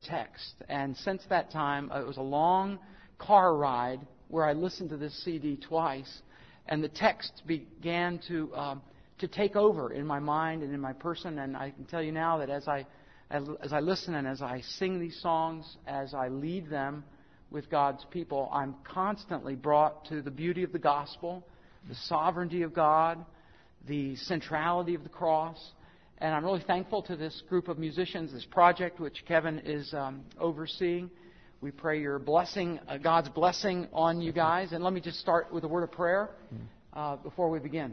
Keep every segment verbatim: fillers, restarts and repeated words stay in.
text. And since that time, it was a long car ride where I listened to this C D twice, and the text began to um, to take over in my mind and in my person. And I can tell you now that as I as I listen and as I sing these songs, as I lead them with God's people, I'm constantly brought to the beauty of the gospel, the sovereignty of God, the centrality of the cross. And I'm really thankful to this group of musicians, this project which Kevin is um, overseeing. We pray your blessing, uh, God's blessing on you guys. And let me just start with a word of prayer uh, before we begin.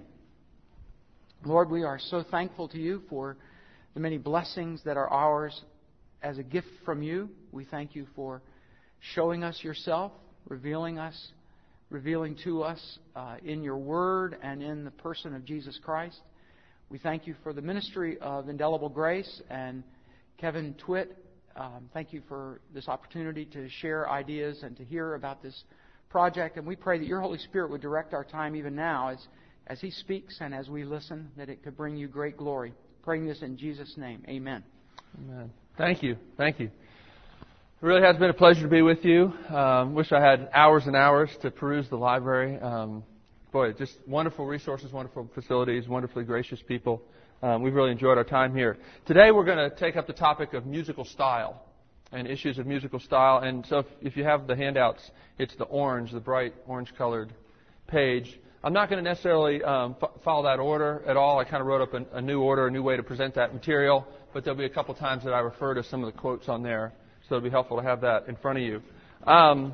Lord, we are so thankful to you for the many blessings that are ours as a gift from you. We thank you for showing us yourself, revealing us, revealing to us uh, in your word and in the person of Jesus Christ. We thank you for the ministry of Indelible Grace and Kevin Twitt. Um, thank you for this opportunity to share ideas and to hear about this project. And we pray that your Holy Spirit would direct our time even now as, as He speaks and as we listen, that it could bring you great glory. Praying this in Jesus' name. Amen. Amen. Thank you. Thank you. It really has been a pleasure to be with you. Um, wish I had hours and hours to peruse the library. Um, boy, just wonderful resources, wonderful facilities, wonderfully gracious people. Um, we've really enjoyed our time here. Today we're going to take up the topic of musical style and issues of musical style. And so if, if you have the handouts, it's the orange, the bright orange-colored page. I'm not going to necessarily um, f- follow that order at all. I kind of wrote up a, a new order, a new way to present that material. But there'll be a couple times that I refer to some of the quotes on there. So it'll be helpful to have that in front of you. Um,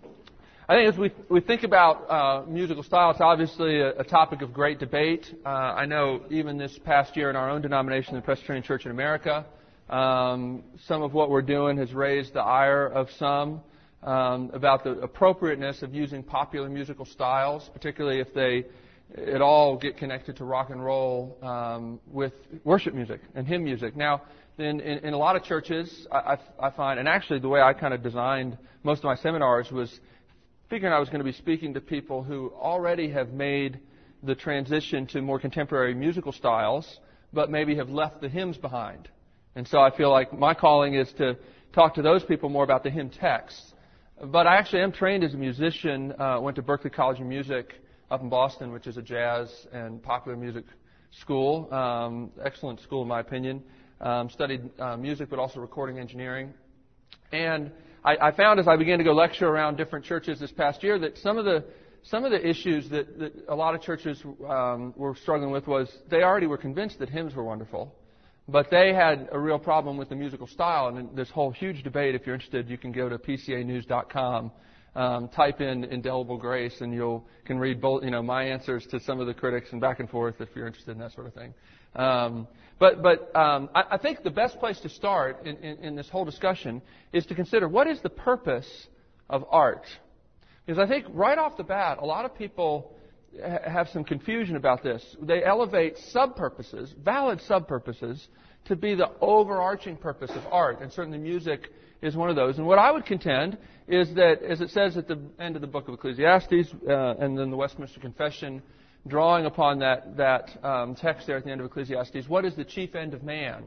I think as we we think about uh, musical style, it's obviously a, a topic of great debate. Uh, I know even this past year in our own denomination, the Presbyterian Church in America, um, some of what we're doing has raised the ire of some um, about the appropriateness of using popular musical styles, particularly if they at all get connected to rock and roll um, with worship music and hymn music. Now, In, in, in a lot of churches, I, I, I find, and actually the way I kind of designed most of my seminars was figuring I was going to be speaking to people who already have made the transition to more contemporary musical styles, but maybe have left the hymns behind. And so I feel like my calling is to talk to those people more about the hymn texts. But I actually am trained as a musician, uh, went to Berklee College of Music up in Boston, which is a jazz and popular music school, um, excellent school in my opinion. Um, studied uh, music, but also recording engineering. And I, I found as I began to go lecture around different churches this past year that some of the some of the issues that, that a lot of churches um, were struggling with was they already were convinced that hymns were wonderful, but they had a real problem with the musical style. And this whole huge debate, if you're interested, you can go to P C A news dot com, um, type in Indelible Grace, and you can read both, you know, my answers to some of the critics and back and forth if you're interested in that sort of thing. Um, but but um, I, I think the best place to start in, in, in this whole discussion is to consider what is the purpose of art. Because I think right off the bat, a lot of people ha- have some confusion about this. They elevate sub-purposes, valid sub-purposes, to be the overarching purpose of art. And certainly music is one of those. And what I would contend is that, as it says at the end of the book of Ecclesiastes uh, and then the Westminster Confession, drawing upon that, that um, text there at the end of Ecclesiastes, what is the chief end of man?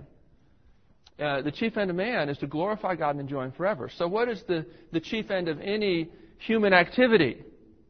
Uh, the chief end of man is to glorify God and enjoy Him forever. So what is the, the chief end of any human activity?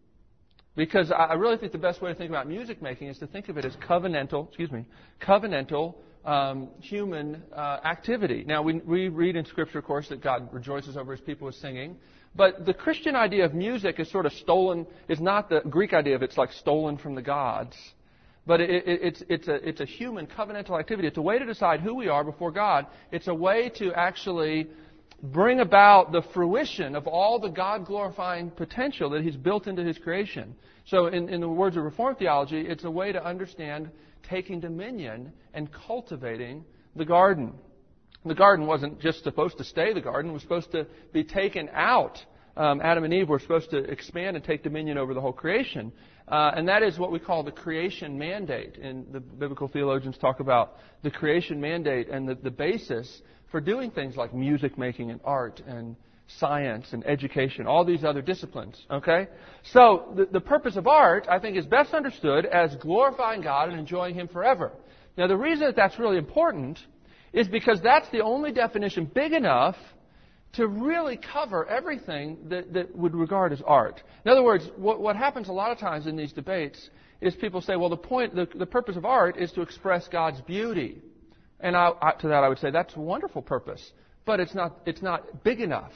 Because I, I really think the best way to think about music making is to think of it as covenantal, excuse me, covenantal um, human uh, activity. Now, we, we read in Scripture, of course, that God rejoices over His people with singing. But the Christian idea of music is sort of stolen, is not the Greek idea of it's like stolen from the gods. But it, it, it's, it's, a, it's a human covenantal activity. It's a way to decide who we are before God. It's a way to actually bring about the fruition of all the God-glorifying potential that He's built into His creation. So in, in the words of Reformed theology, it's a way to understand taking dominion and cultivating the garden. The garden wasn't just supposed to stay the garden. It was supposed to be taken out. Um, Adam and Eve were supposed to expand and take dominion over the whole creation. Uh, and that is what we call the creation mandate. And the biblical theologians talk about the creation mandate and the, the basis for doing things like music making and art and science and education, all these other disciplines. Okay? So the, the purpose of art, I think, is best understood as glorifying God and enjoying Him forever. Now, the reason that that's really important is because that's the only definition big enough to really cover everything that, that would regard as art. In other words, what, what happens a lot of times in these debates is people say, well, the point, the, the purpose of art is to express God's beauty. And I, I, to that I would say, that's a wonderful purpose, but it's not, it's not big enough.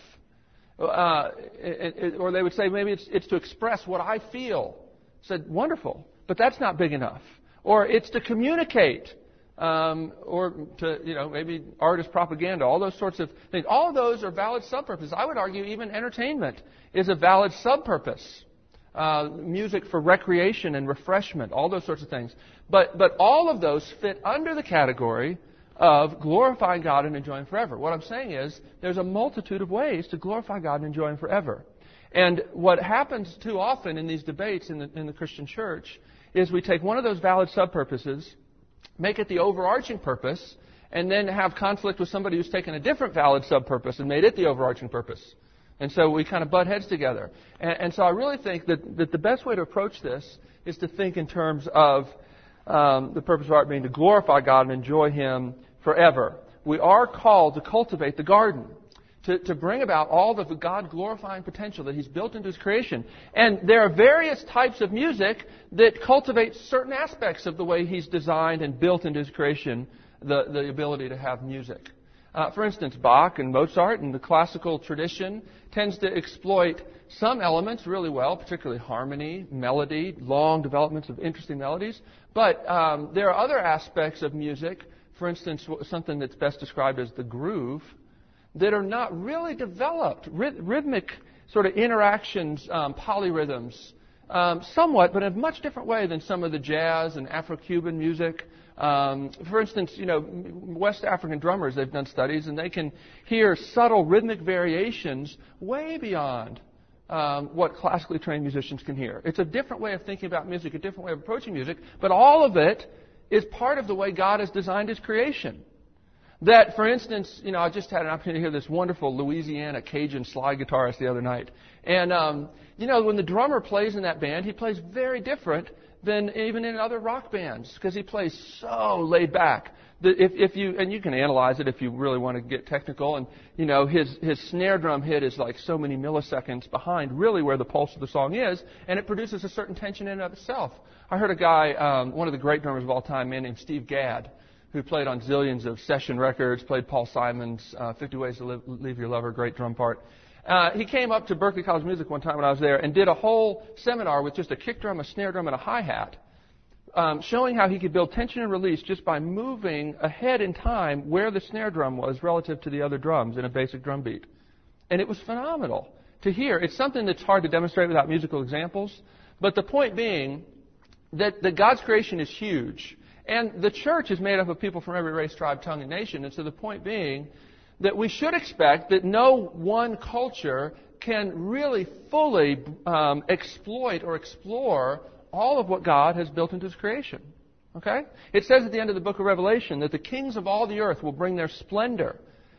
Uh, it, it, or they would say, maybe it's, it's to express what I feel. I said, wonderful, but that's not big enough. Or it's to communicate. Um, or to, you know, maybe art is propaganda, all those sorts of things. All of those are valid sub-purposes. I would argue even entertainment is a valid sub-purpose. Uh, music for recreation and refreshment, all those sorts of things. But, but all of those fit under the category of glorifying God and enjoying forever. What I'm saying is there's a multitude of ways to glorify God and enjoy Him forever. And what happens too often in these debates in the, in the Christian church is we take one of those valid sub-purposes, make it the overarching purpose, and then have conflict with somebody who's taken a different valid sub-purpose and made it the overarching purpose. And so we kind of butt heads together. And, and so I really think that, that the best way to approach this is to think in terms of um, the purpose of art being to glorify God and enjoy Him forever. We are called to cultivate the garden, to, to bring about all the God-glorifying potential that He's built into His creation. And there are various types of music that cultivate certain aspects of the way He's designed and built into His creation the, the ability to have music. Uh, for instance, Bach and Mozart and the classical tradition tends to exploit some elements really well, particularly harmony, melody, long developments of interesting melodies. But um, there are other aspects of music, for instance, something that's best described as the groove, that are not really developed. Ryth- rhythmic sort of interactions, um, polyrhythms, um, somewhat, but in a much different way than some of the jazz and Afro-Cuban music. Um, for instance, you know, West African drummers, they've done studies, and they can hear subtle rhythmic variations way beyond um, what classically trained musicians can hear. It's a different way of thinking about music, a different way of approaching music, but all of it is part of the way God has designed His creation. That, for instance, you know, I just had an opportunity to hear this wonderful Louisiana Cajun slide guitarist the other night. And, um, you know, when the drummer plays in that band, he plays very different than even in other rock bands because he plays so laid back. That if, if you, and you can analyze it if you really want to get technical, and, you know, his, his snare drum hit is like so many milliseconds behind really where the pulse of the song is, and it produces a certain tension in and of itself. I heard a guy, um, one of the great drummers of all time, a man named Steve Gadd, who played on zillions of session records, played Paul Simon's uh, fifty Ways to Live, Leave Your Lover, great drum part. Uh, he came up to Berklee College of Music one time when I was there and did a whole seminar with just a kick drum, a snare drum, and a hi-hat, um, showing how he could build tension and release just by moving ahead in time where the snare drum was relative to the other drums in a basic drum beat. And it was phenomenal to hear. It's something that's hard to demonstrate without musical examples, but the point being that, that God's creation is huge. And the church is made up of people from every race, tribe, tongue, and nation. And so the point being that we should expect that no one culture can really fully um, exploit or explore all of what God has built into His creation. Okay? It says at the end of the book of Revelation that the kings of all the earth will bring their splendor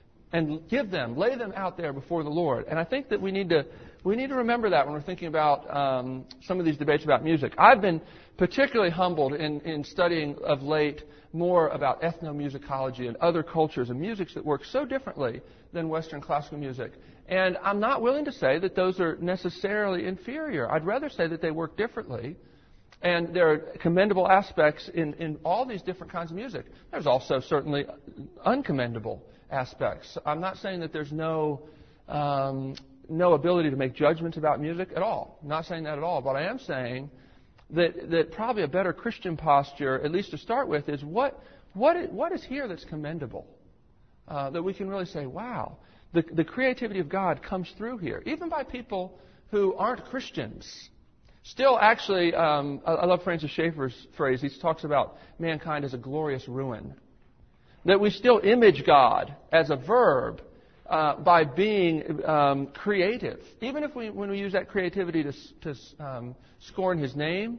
and give them, lay them out there before the Lord. And I think that we need to we need to remember that when we're thinking about um, some of these debates about music. I've been particularly humbled in, in studying of late more about ethnomusicology and other cultures and musics that work so differently than Western classical music. And I'm not willing to say that those are necessarily inferior. I'd rather say that they work differently. And there are commendable aspects in, in all these different kinds of music. There's also certainly uncommendable aspects. I'm not saying that there's no um, no ability to make judgments about music at all. I'm not saying that at all. But I am saying that that probably a better Christian posture, at least to start with, is what what is, what is here that's commendable? Uh, that we can really say, wow, the, the creativity of God comes through here, even by people who aren't Christians. Still, actually, um, I, I love Francis Schaeffer's phrase. He talks about mankind as a glorious ruin. That we still image God as a verb uh, by being um, creative. Even if we, when we use that creativity to, to um, scorn His name,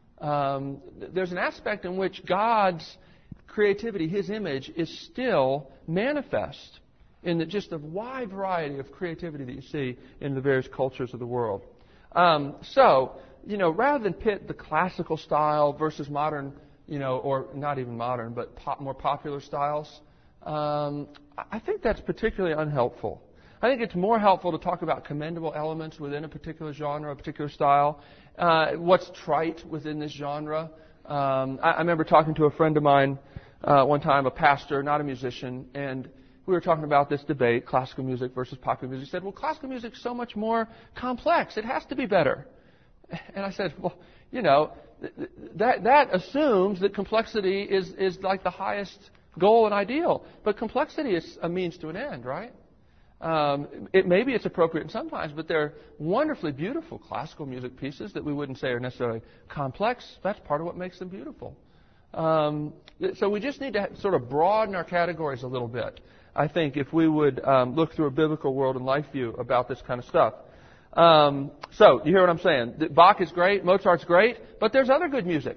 um, there's an aspect in which God's creativity, His image, is still manifest in the, just a wide variety of creativity that you see in the various cultures of the world. Um, so, you know, rather than pit the classical style versus modern, you know, or not even modern, but pop, more popular styles, um, I think that's particularly unhelpful. I think it's more helpful to talk about commendable elements within a particular genre, a particular style. Uh, what's trite within this genre? Um, I, I remember talking to a friend of mine uh, one time, a pastor, not a musician, and we were talking about this debate, classical music versus popular music. He said, well, classical music is so much more complex. It has to be better. And I said, well, you know, th- that that assumes that complexity is, is like the highest goal and ideal. But complexity is a means to an end, right? Um, it, maybe it's appropriate sometimes, but they're wonderfully beautiful classical music pieces that we wouldn't say are necessarily complex. That's part of what makes them beautiful. Um, so we just need to sort of broaden our categories a little bit, I think, if we would um, look through a biblical world and life view about this kind of stuff. Um, so, you hear what I'm saying? Bach is great, Mozart's great, but there's other good music.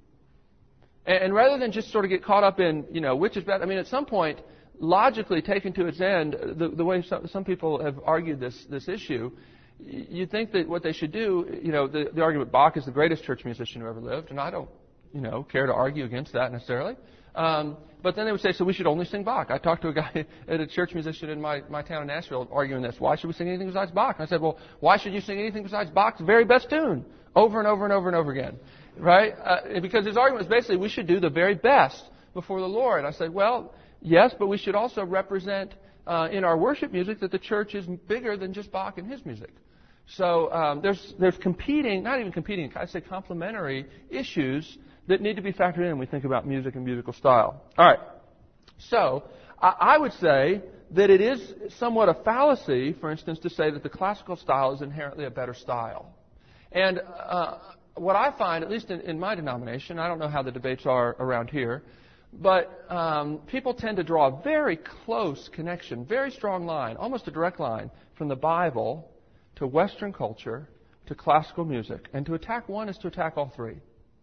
And, and rather than just sort of get caught up in, you know, which is better, I mean, at some point, logically taken to its end, the, the way some, some people have argued this, this issue, you think that what they should do, you know, the, the argument Bach is the greatest church musician who ever lived, and I don't, you know, care to argue against that necessarily. Um, but then they would say, so we should only sing Bach. I talked to a guy, at a church musician in my, my town in Nashville, arguing this. Why should we sing anything besides Bach? And I said, well, why should you sing anything besides Bach's very best tune? Over and over and over and over again. Right? Uh, because his argument was basically, we should do the very best before the Lord. I said, well, yes, but we should also represent uh, in our worship music that the church is bigger than just Bach and his music. So um, there's there's competing, not even competing, I say complementary issues that need to be factored in when we think about music and musical style. All right. So I, I would say that it is somewhat a fallacy, for instance, to say that the classical style is inherently a better style. And uh, what I find, at least in, in my denomination, I don't know how the debates are around here, but um, people tend to draw a very close connection, very strong line, almost a direct line, from the Bible to Western culture to classical music. And to attack one is to attack all three.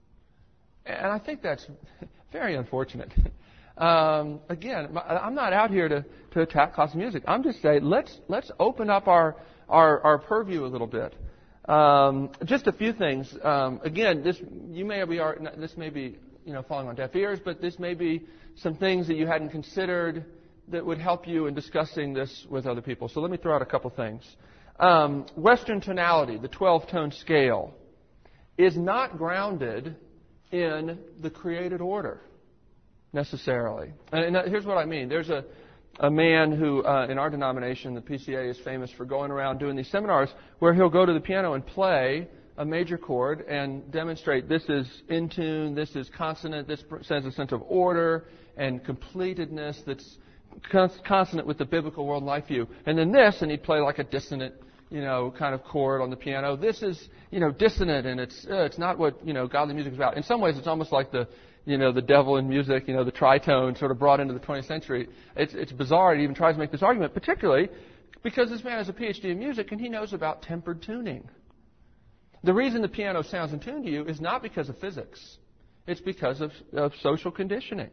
And I think that's very unfortunate. Um, again, I'm not out here to, to attack classical music. I'm just saying let's let's open up our our, our purview a little bit. Um, just a few things. Um, again, this you may be this may be you know falling on deaf ears, but this may be some things that you hadn't considered that would help you in discussing this with other people. So let me throw out a couple things. Um, Western tonality, the twelve-tone scale, is not grounded in the created order, necessarily. And here's what I mean. There's a, a man who, uh, in our denomination, the P C A, is famous for going around doing these seminars where he'll go to the piano and play a major chord and demonstrate this is in tune, this is consonant, this sends a sense of order and completedness that's consonant with the biblical world life view. And then this, and he'd play like a dissonant, you know, kind of chord on the piano. This is, you know, dissonant, and it's uh, it's not what, you know, godly music is about. In some ways, it's almost like the, you know, the devil in music, you know, the tritone sort of brought into the twentieth century. It's it's bizarre to even try to make this argument, particularly because this man has a P H D in music and he knows about tempered tuning. The reason the piano sounds in tune to you is not because of physics. It's because of, of social conditioning.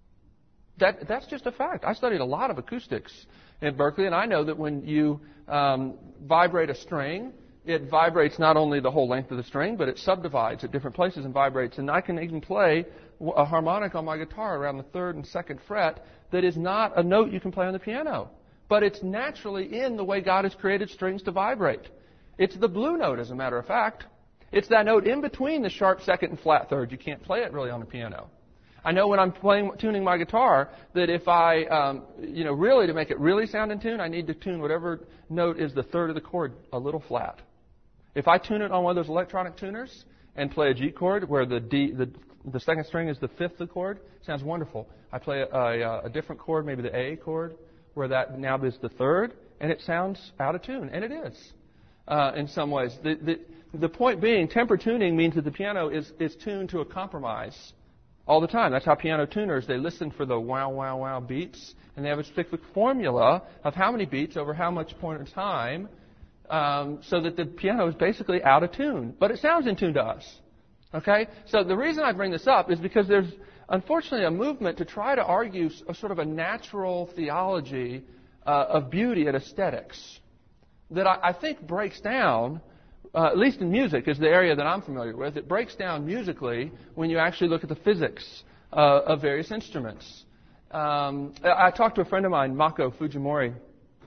That that's just a fact. I studied a lot of acoustics in Berkeley, and I know that when you um, vibrate a string, it vibrates not only the whole length of the string, but it subdivides at different places and vibrates. And I can even play a harmonic on my guitar around the third and second fret that is not a note you can play on the piano. But it's naturally in the way God has created strings to vibrate. It's the blue note, as a matter of fact. It's that note in between the sharp second and flat third. You can't play it really on the piano. I know when I'm playing, tuning my guitar, that if I, um, you know, really to make it really sound in tune, I need to tune whatever note is the third of the chord a little flat. If I tune it on one of those electronic tuners and play a G chord where the D, the, the second string is the fifth of the chord, it sounds wonderful. I play a, a, a different chord, maybe the A chord, where that now is the third, and it sounds out of tune, and it is uh, in some ways. The, the, the point being, temper tuning means that the piano is, is tuned to a compromise all the time. That's how piano tuners, they listen for the wow, wow, wow beats, and they have a specific formula of how many beats over how much point in time, um, so that the piano is basically out of tune. But it sounds in tune to us. Okay? So the reason I bring this up is because there's, unfortunately, a movement to try to argue a sort of a natural theology uh, of beauty and aesthetics that I, I think breaks down, Uh, at least in music, is the area that I'm familiar with. It breaks down musically when you actually look at the physics uh, of various instruments. Um, I, I talked to a friend of mine, Mako Fujimori,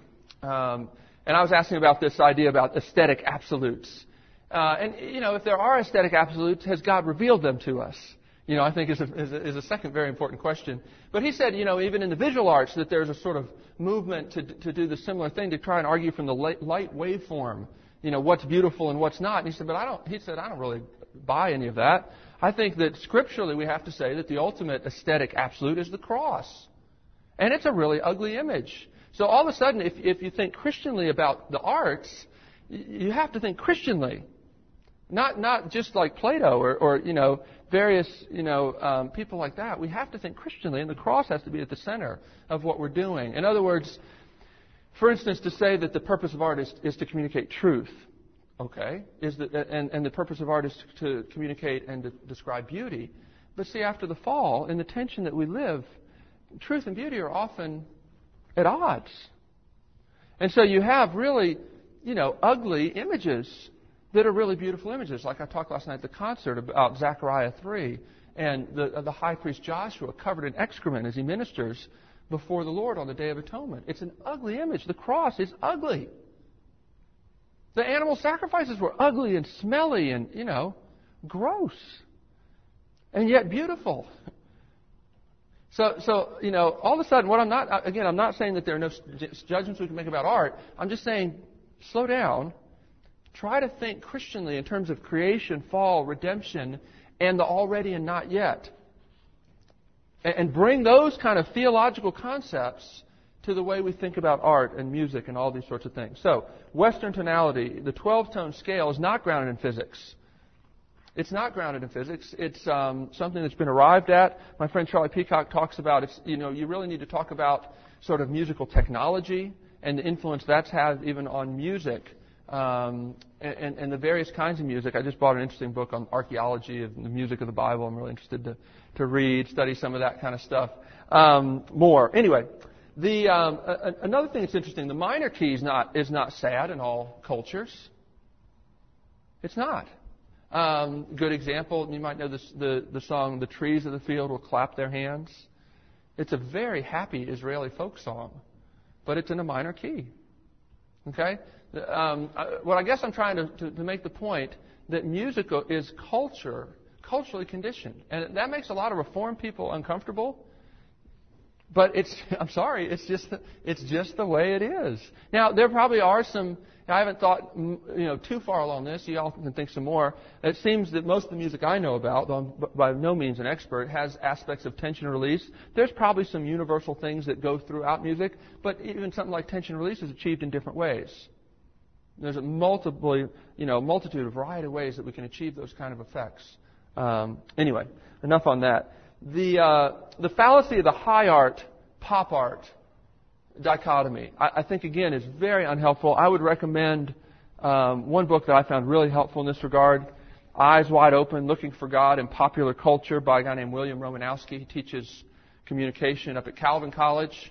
Um, and I was asking about this idea about aesthetic absolutes. Uh, and, you know, if there are aesthetic absolutes, has God revealed them to us? You know, I think is a, is, a, is a second very important question. But he said, you know, even in the visual arts, that there's a sort of movement to, to do the similar thing, to try and argue from the light, light waveform, you know, what's beautiful and what's not. And he said, but I don't, he said, I don't really buy any of that. I think that scripturally we have to say that the ultimate aesthetic absolute is the cross. And it's a really ugly image. So all of a sudden, if, if you think Christianly about the arts, you have to think Christianly. Not not just like Plato or, or you know, various, you know, um, people like that. We have to think Christianly, and the cross has to be at the center of what we're doing. In other words, for instance, to say that the purpose of art is, is to communicate truth, okay, is that, and, and the purpose of art is to communicate and to describe beauty. But see, after the fall, in the tension that we live, truth and beauty are often at odds. And so you have really, you know, ugly images that are really beautiful images. Like I talked last night at the concert about Zechariah three and the, the high priest Joshua covered in excrement as he ministers before the Lord on the Day of Atonement. It's an ugly image. The cross is ugly. The animal sacrifices were ugly and smelly and, you know, gross. And yet beautiful. So, so you know, all of a sudden, what I'm not, again, I'm not saying that there are no judgments we can make about art. I'm just saying, slow down. Try to think Christianly in terms of creation, fall, redemption, and the already and not yet. And bring those kind of theological concepts to the way we think about art and music and all these sorts of things. So, Western tonality, the twelve-tone scale is not grounded in physics. It's not grounded in physics. It's um, something that's been arrived at. My friend Charlie Peacock talks about, it's, you know, you really need to talk about sort of musical technology and the influence that's had even on music. Um, and, and the various kinds of music. I just bought an interesting book on archaeology of the music of the Bible. I'm really interested to, to read, study some of that kind of stuff um, more. Anyway, the um, a, another thing that's interesting, the minor key is not, is not sad in all cultures. It's not. Um, good example, you might know this, the, the song, The Trees of the Field Will Clap Their Hands. It's a very happy Israeli folk song, but it's in a minor key. Okay? Um, what I guess I'm trying to, to, to make the point that music is culture, culturally conditioned. And that makes a lot of Reformed people uncomfortable. But it's, I'm sorry, it's just, it's just the way it is. Now, there probably are some, I haven't thought, you know, too far along this. You all can think some more. It seems that most of the music I know about, though I'm by no means an expert, has aspects of tension release. There's probably some universal things that go throughout music, but even something like tension release is achieved in different ways. There's a multiple, you know, multitude, a variety of ways that we can achieve those kind of effects. Um, anyway, enough on that. The uh, the fallacy of the high art, pop art dichotomy, I, I think, again, is very unhelpful. I would recommend um, one book that I found really helpful in this regard, Eyes Wide Open, Looking for God in Popular Culture by a guy named William Romanowski. He teaches communication up at Calvin College.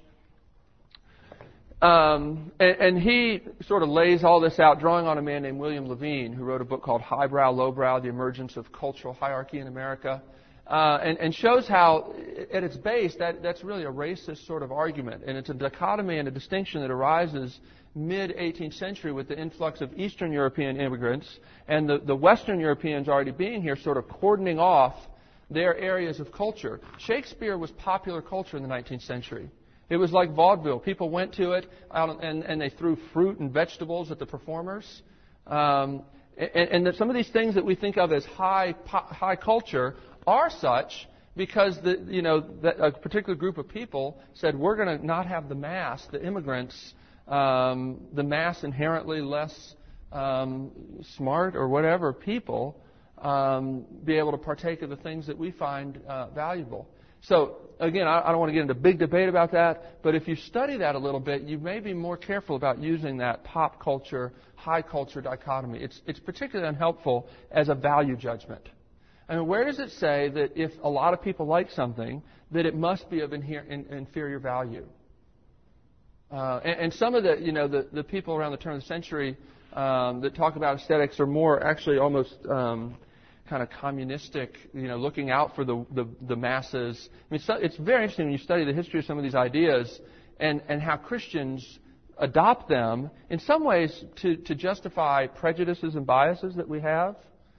Um, and, and he sort of lays all this out, drawing on a man named William Levine, who wrote a book called Highbrow, Lowbrow, The Emergence of Cultural Hierarchy in America, uh, and, and shows how, at its base, that, that's really a racist sort of argument. And it's a dichotomy and a distinction that arises mid-eighteenth century with the influx of Eastern European immigrants and the, the Western Europeans already being here, sort of cordoning off their areas of culture. Shakespeare was popular culture in the nineteenth century. It was like vaudeville. People went to it out and, and they threw fruit and vegetables at the performers. Um, and and that some of these things that we think of as high high culture are such because the you know that a particular group of people said we're going to not have the mass, the immigrants, um, the mass inherently less um, smart or whatever people um, be able to partake of the things that we find uh, valuable. So, again, I don't want to get into a big debate about that, but if you study that a little bit, you may be more careful about using that pop culture, high culture dichotomy. It's, it's particularly unhelpful as a value judgment. I mean, where does it say that if a lot of people like something, that it must be of inher- in, inferior value? Uh, and, and some of the, you know, the, the people around the turn of the century um, that talk about aesthetics are more actually almost Um, kind of communistic, you know, looking out for the, the, the masses. I mean, so it's very interesting when you study the history of some of these ideas and, and how Christians adopt them in some ways to, to justify prejudices and biases that we have,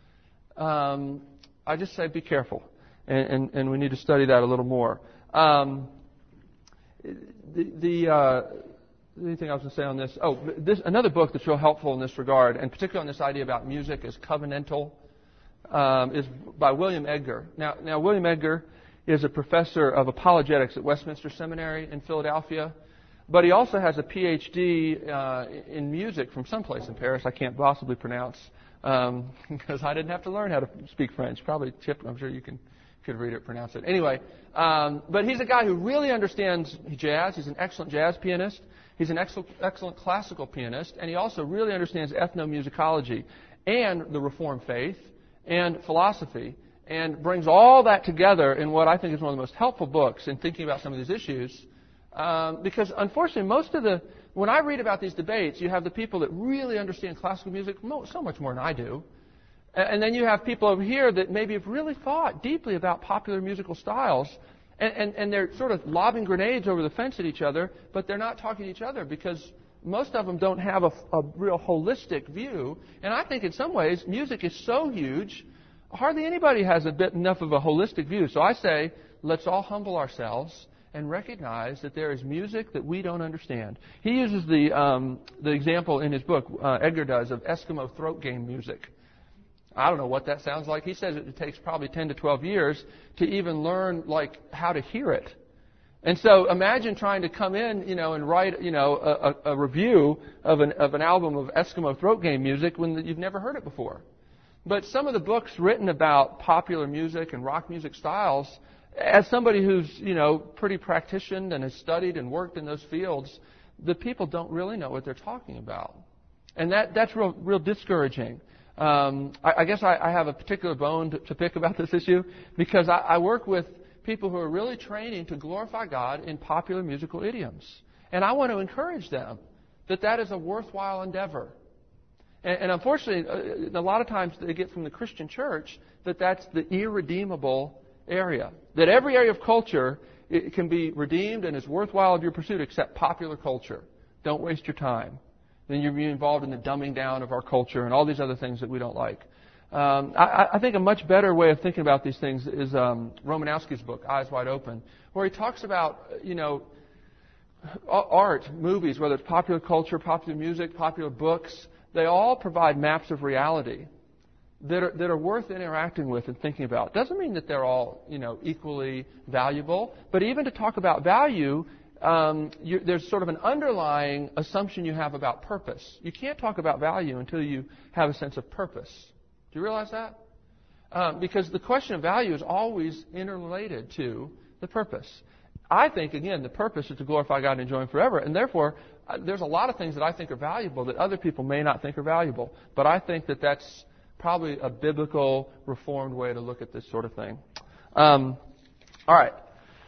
um, I just say be careful. And, and, and we need to study that a little more. Um, the the, uh, the only thing I was going to say on this, oh, this another book that's real helpful in this regard, and particularly on this idea about music as covenantal, um, is by William Edgar. Now, now William Edgar is a professor of apologetics at Westminster Seminary in Philadelphia, but he also has a P H D uh, in music from someplace in Paris I can't possibly pronounce um, because I didn't have to learn how to speak French. Probably Chip, I'm sure you can could read it, pronounce it. Anyway, um, but he's a guy who really understands jazz. He's an excellent jazz pianist. He's an excellent, excellent classical pianist, and he also really understands ethnomusicology and the Reformed faith and philosophy, and brings all that together in what I think is one of the most helpful books in thinking about some of these issues. Um, because unfortunately, most of the when I read about these debates, you have the people that really understand classical music so much more than I do. And then you have people over here that maybe have really thought deeply about popular musical styles, and, and, and they're sort of lobbing grenades over the fence at each other, but they're not talking to each other because most of them don't have a, a real holistic view. And I think in some ways, music is so huge, hardly anybody has a bit enough of a holistic view. So I say, let's all humble ourselves and recognize that there is music that we don't understand. He uses the, um, the example in his book, uh, Edgar does, of Eskimo throat game music. I don't know what that sounds like. He says it takes probably ten to twelve years to even learn like how to hear it. And so imagine trying to come in, you know, and write, you know, a, a review of an of an album of Eskimo throat game music when you've never heard it before. But some of the books written about popular music and rock music styles, as somebody who's, you know, pretty practitioned and has studied and worked in those fields, the people don't really know what they're talking about. And that that's real real discouraging. Um, I, I guess I, I have a particular bone to, to pick about this issue because I, I work with people who are really training to glorify God in popular musical idioms. And I want to encourage them that that is a worthwhile endeavor. And, and unfortunately, uh, a lot of times they get from the Christian church that that's the irredeemable area. That every area of culture it can be redeemed and is worthwhile of your pursuit except popular culture. Don't waste your time. Then you're being involved in the dumbing down of our culture and all these other things that we don't like. Um, I, I think a much better way of thinking about these things is um, Romanowski's book, Eyes Wide Open, where he talks about, you know, art, movies, whether it's popular culture, popular music, popular books, they all provide maps of reality that are, that are worth interacting with and thinking about. Doesn't mean that they're all, you know, equally valuable, but even to talk about value, Um, you, there's sort of an underlying assumption you have about purpose. You can't talk about value until you have a sense of purpose. Do you realize that? Um, because the question of value is always interrelated to the purpose. I think, again, the purpose is to glorify God and enjoy Him forever. And therefore, uh, there's a lot of things that I think are valuable that other people may not think are valuable. But I think that that's probably a biblical, reformed way to look at this sort of thing. Um, all right.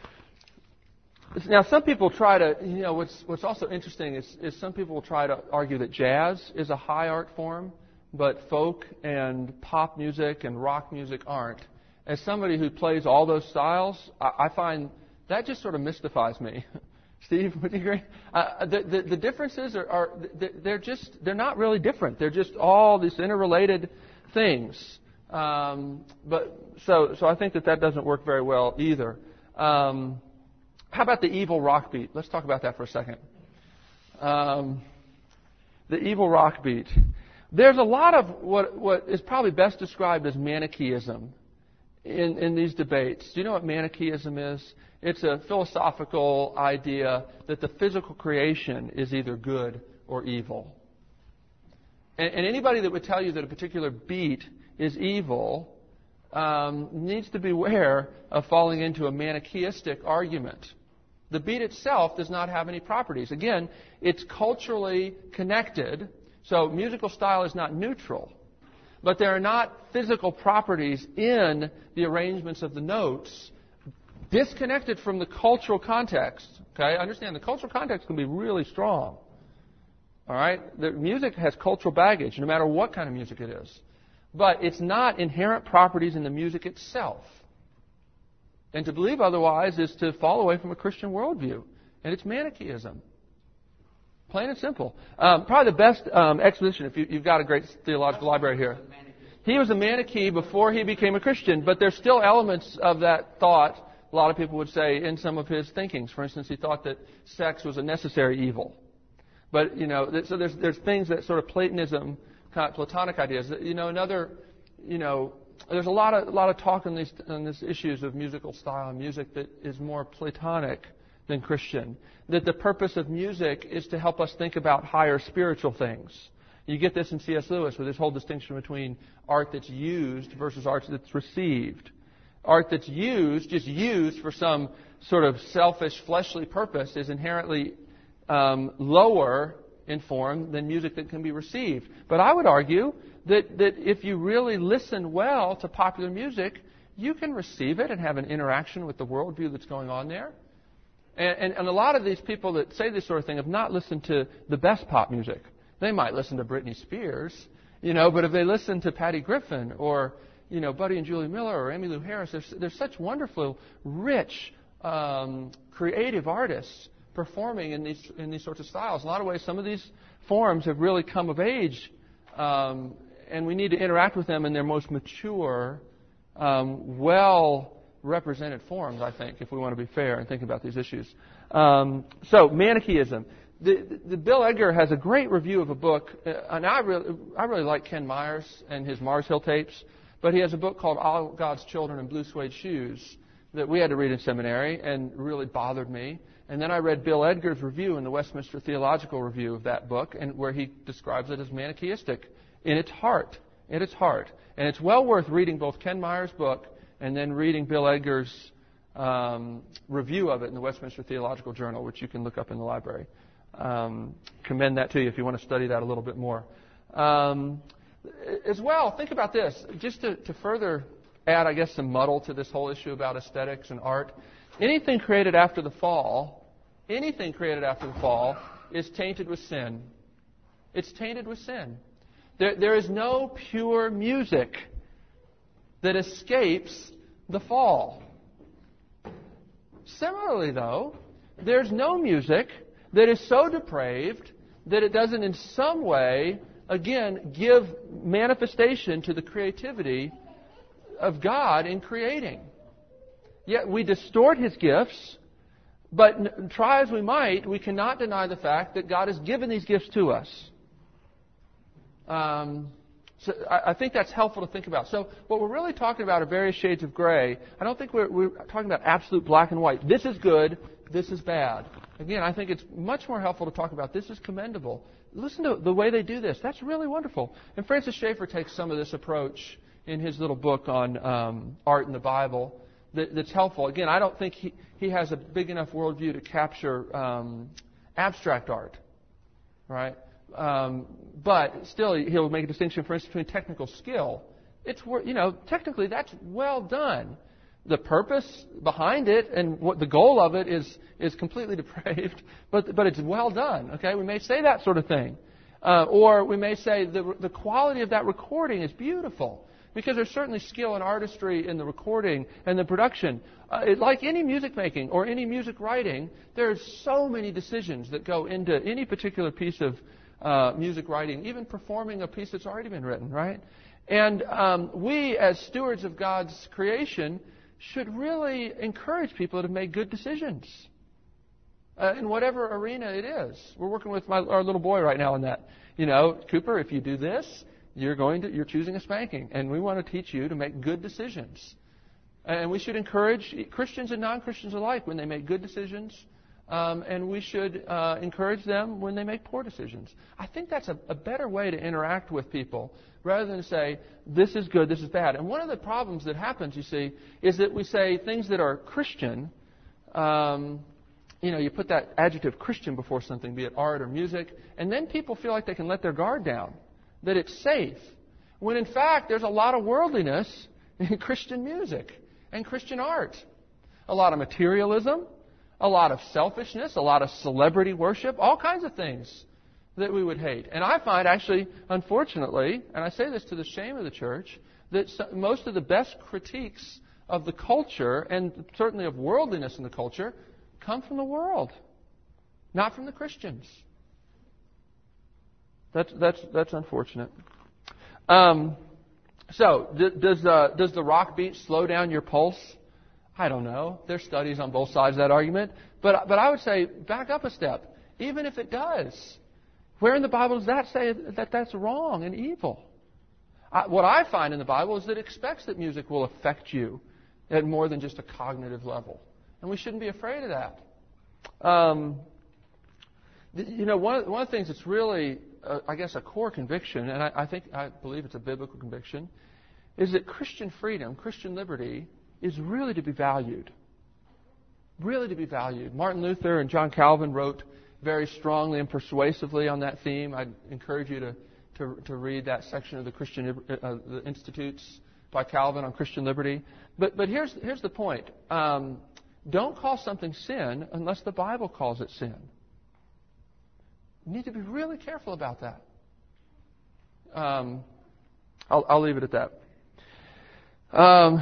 Now, some people try to, you know, what's what's also interesting is, is some people will try to argue that jazz is a high art form, but folk and pop music and rock music aren't. As somebody who plays all those styles, I, I find that just sort of mystifies me. Steve, would you agree? Uh, the, the the differences are, are they're just they're not really different. They're just all these interrelated things. Um, but so so I think that that doesn't work very well either. Um, How about the evil rock beat? Let's talk about that for a second. Um, the evil rock beat. There's a lot of what what is probably best described as Manichaeism in, in these debates. Do you know what Manichaeism is? It's a philosophical idea that the physical creation is either good or evil. And, and anybody that would tell you that a particular beat is evil um, needs to beware of falling into a Manichaeistic argument. The beat itself does not have any properties. Again, it's culturally connected, so musical style is not neutral. But there are not physical properties in the arrangements of the notes disconnected from the cultural context. Okay, understand the cultural context can be really strong. All right, the music has cultural baggage, no matter what kind of music it is. But it's not inherent properties in the music itself. And to believe otherwise is to fall away from a Christian worldview. And it's Manichaeism. Plain and simple. Um, probably the best um, exposition, if you, you've got a great theological library here. He was a Manichae before he became a Christian, but there's still elements of that thought, a lot of people would say, in some of his thinkings. For instance, he thought that sex was a necessary evil. But, you know, so there's there's things that sort of Platonism, kind of Platonic ideas. You know, another, you know, there's a lot of a lot of talk on these on these issues of musical style and music that is more Platonic than Christian. That the purpose of music is to help us think about higher spiritual things. You get this in C S Lewis with this whole distinction between art that's used versus art that's received. Art that's used, just used for some sort of selfish, fleshly purpose, is inherently um, lower in form than music that can be received. But I would argue that, that if you really listen well to popular music, you can receive it and have an interaction with the worldview that's going on there. And, and, and a lot of these people that say this sort of thing have not listened to the best pop music. They might listen to Britney Spears, you know, but if they listen to Patty Griffin or, you know, Buddy and Julie Miller or Emmylou Harris, there's, there's such wonderful, rich, um, creative artists performing in these in these sorts of styles. In a lot of ways, some of these forms have really come of age, um, and we need to interact with them in their most mature, um, well-represented forms, I think, if we want to be fair and think about these issues. Um, so, Manichaeism. The, the, the Bill Edgar has a great review of a book, uh, and I really, I really like Ken Myers and his Mars Hill tapes, but he has a book called All God's Children in Blue Suede Shoes that we had to read in seminary and really bothered me. And then I read Bill Edgar's review in the Westminster Theological Review of that book, and where he describes it as Manichaeistic in its heart, in its heart. And it's well worth reading both Ken Myers' book and then reading Bill Edgar's um, review of it in the Westminster Theological Journal, which you can look up in the library. Um, commend that to you if you want to study that a little bit more. Um, as well, think about this, just to, to further add, I guess, some muddle to this whole issue about aesthetics and art. Anything created after the fall, anything created after the fall is tainted with sin. It's tainted with sin. There, there is no pure music that escapes the fall. Similarly, though, there's no music that is so depraved that it doesn't in some way, again, give manifestation to the creativity of God in creating. Yet we distort His gifts, but try as we might, we cannot deny the fact that God has given these gifts to us. Um, so I, I think that's helpful to think about. So what we're really talking about are various shades of gray. I don't think we're, we're talking about absolute black and white. This is good, this is bad. Again, I think it's much more helpful to talk about this is commendable. Listen to the way they do this. That's really wonderful. And Francis Schaeffer takes some of this approach in his little book on um, art in the Bible that, that's helpful. Again, I don't think he, he has a big enough worldview to capture um, abstract art, right? Um, but still, he'll make a distinction, for instance, between technical skill. It's, you know, technically that's well done. The purpose behind it and what the goal of it is is completely depraved, but but it's well done. Okay, we may say that sort of thing, uh, or we may say the the quality of that recording is beautiful because there's certainly skill and artistry in the recording and the production. Uh, it, like any music making or any music writing, there's so many decisions that go into any particular piece of uh, music writing, even performing a piece that's already been written, right? And um, we, as stewards of God's creation, should really encourage people to make good decisions uh, in whatever arena it is. We're working with my, our little boy right now on that. You know, Cooper, if you do this, you're going to you're choosing a spanking, and we want to teach you to make good decisions. And we should encourage Christians and non-Christians alike when they make good decisions, um, and we should uh, encourage them when they make poor decisions. I think that's a, a better way to interact with people rather than say, this is good, this is bad. And one of the problems that happens, you see, is that we say things that are Christian, um, you know, you put that adjective Christian before something, be it art or music, and then people feel like they can let their guard down, that it's safe. When in fact, there's a lot of worldliness in Christian music and Christian art. A lot of materialism, a lot of selfishness, a lot of celebrity worship, all kinds of things that we would hate. And I find actually, unfortunately, and I say this to the shame of the church, that most of the best critiques of the culture, and certainly of worldliness in the culture, come from the world, not from the Christians. That's that's that's unfortunate. Um, so d- does uh, does the rock beat slow down your pulse? I don't know. There's studies on both sides of that argument, but but I would say back up a step. Even if it does, where in the Bible does that say that that's wrong and evil? I, what I find in the Bible is that it expects that music will affect you at more than just a cognitive level, and we shouldn't be afraid of that. Um, you know, one of, one of the things that's really, uh, I guess, a core conviction, and I, I think I believe it's a biblical conviction, is that Christian freedom, Christian liberty, is really to be valued. Really to be valued. Martin Luther and John Calvin wrote very strongly and persuasively on that theme. I'd encourage you to, to, to read that section of the Christian uh, the Institutes by Calvin on Christian liberty. But but here's here's the point. Um, don't call something sin unless the Bible calls it sin. You need to be really careful about that. Um, I'll, I'll leave it at that. Um,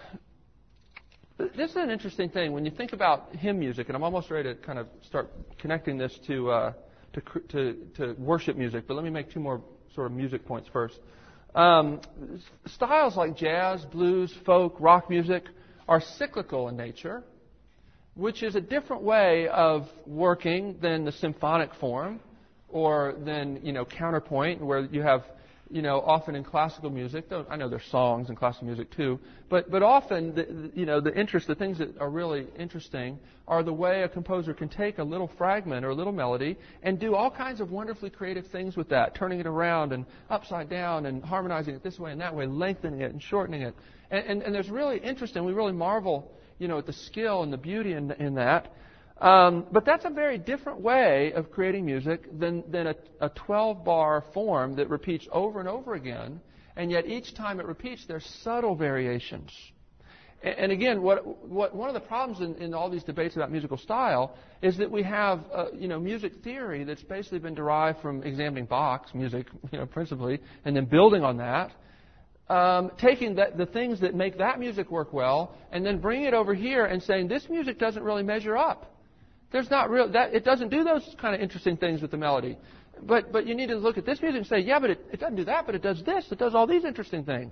This is an interesting thing when you think about hymn music, and I'm almost ready to kind of start connecting this to uh, to, to to worship music. But let me make two more sort of music points first. Um, styles like jazz, blues, folk, rock music are cyclical in nature, which is a different way of working than the symphonic form, or than you know counterpoint, where you have. You know, often in classical music, though I know there's songs in classical music too, but but often, the, the, you know, the interest, the things that are really interesting are the way a composer can take a little fragment or a little melody and do all kinds of wonderfully creative things with that, turning it around and upside down and harmonizing it this way and that way, lengthening it and shortening it. And, and, and there's really interest, and we really marvel, you know, at the skill and the beauty in, in that. Um, but that's a very different way of creating music than, than a twelve-bar form that repeats over and over again, and yet each time it repeats, there's subtle variations. And, and again, what, what one of the problems in, in all these debates about musical style is that we have, uh, you know, music theory that's basically been derived from examining Bach's music, you know, principally, and then building on that. Um, taking that, the things that make that music work well, and then bringing it over here and saying this music doesn't really measure up. There's not real that it doesn't do those kind of interesting things with the melody, but but you need to look at this music and say, yeah, but it, it doesn't do that, but it does this. It does all these interesting things.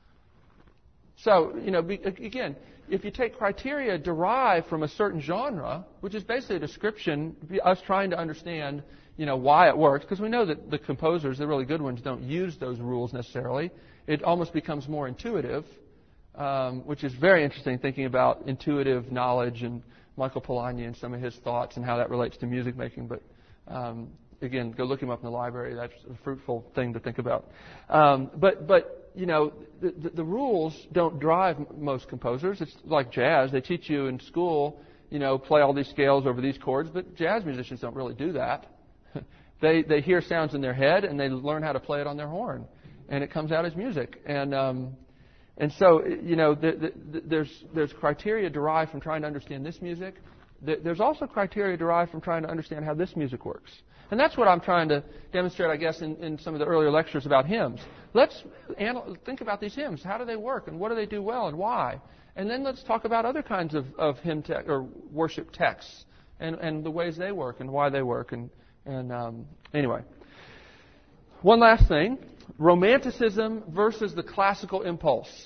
So you know, be, again, if you take criteria derived from a certain genre, which is basically a description, us trying to understand, you know, why it works, because we know that the composers, the really good ones, don't use those rules necessarily. It almost becomes more intuitive, um, which is very interesting, thinking about intuitive knowledge and Michael Polanyi and some of his thoughts and how that relates to music making. But um, again, go look him up in the library. That's a fruitful thing to think about. Um, but but you know, the, the, the rules don't drive most composers. It's like jazz. They teach you in school, you know, play all these scales over these chords. But jazz musicians don't really do that. they they hear sounds in their head and they learn how to play it on their horn, and it comes out as music. And um, And so, you know, the, the, the, there's there's criteria derived from trying to understand this music. There's also criteria derived from trying to understand how this music works. And that's what I'm trying to demonstrate, I guess, in, in some of the earlier lectures about hymns. Let's anal- think about these hymns. How do they work, and what do they do well, and why? And then let's talk about other kinds of, of hymn te- or worship texts, and, and the ways they work, and why they work. And, and um, anyway, one last thing. Romanticism versus the classical impulse.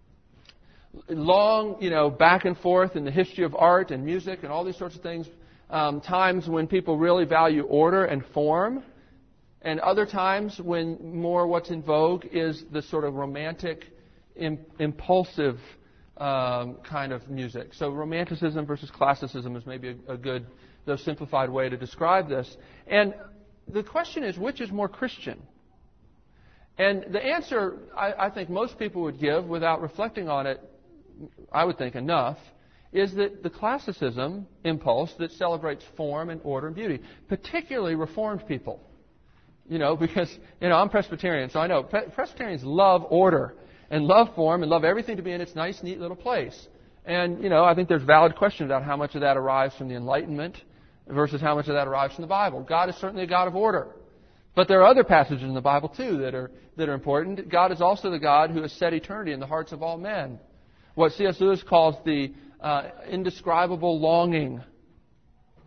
Long, you know, back and forth in the history of art and music and all these sorts of things. Um, times when people really value order and form, and other times when more what's in vogue is the sort of romantic, im- impulsive um, kind of music. So romanticism versus classicism is maybe a, a good, though simplified way to describe this. And the question is, which is more Christian? And the answer I, I think most people would give without reflecting on it, I would think enough, is that the classicism impulse that celebrates form and order and beauty, particularly Reformed people. You know, because, you know, I'm Presbyterian, so I know Presbyterians love order and love form and love everything to be in its nice, neat little place. And, you know, I think there's valid questions about how much of that arrives from the Enlightenment versus how much of that arrives from the Bible. God is certainly a God of order. But there are other passages in the Bible, too, that are that are important. God is also the God who has set eternity in the hearts of all men. What C S Lewis calls the uh, indescribable longing.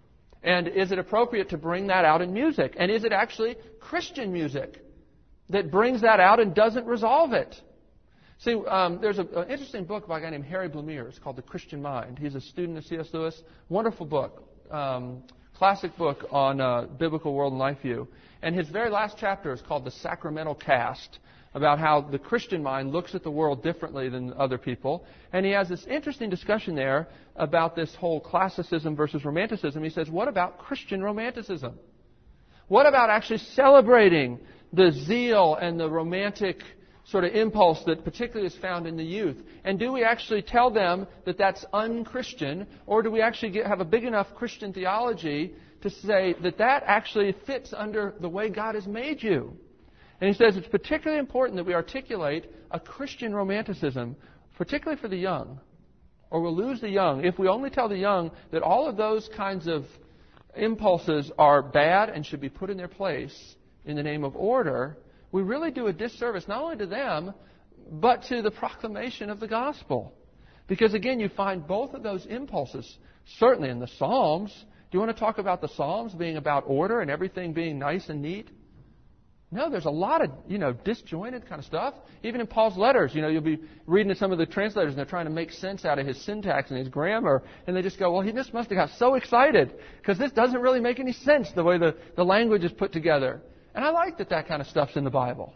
And is it appropriate to bring that out in music? And is it actually Christian music that brings that out and doesn't resolve it? See, um, there's an interesting book by a guy named Harry Blumiere. It's called The Christian Mind. He's a student of C S Lewis. Wonderful book. Um, classic book on uh, biblical world and life view. And his very last chapter is called The Sacramental Cast, about how the Christian mind looks at the world differently than other people. And he has this interesting discussion there about this whole classicism versus romanticism. He says, what about Christian romanticism? What about actually celebrating the zeal and the romantic sort of impulse that particularly is found in the youth? And do we actually tell them that that's unchristian, or do we actually get, have a big enough Christian theology to say that that actually fits under the way God has made you? And he says it's particularly important that we articulate a Christian romanticism, particularly for the young, or we'll lose the young. If we only tell the young that all of those kinds of impulses are bad and should be put in their place in the name of order, we really do a disservice not only to them, but to the proclamation of the gospel. Because again, you find both of those impulses, certainly in the Psalms. Do you want to talk about the Psalms being about order and everything being nice and neat? No, there's a lot of, you know, disjointed kind of stuff. Even in Paul's letters, you know, you'll be reading some of the translators and they're trying to make sense out of his syntax and his grammar. And they just go, well, he just must have got so excited because this doesn't really make any sense the way the, the language is put together. And I like that that kind of stuff's in the Bible.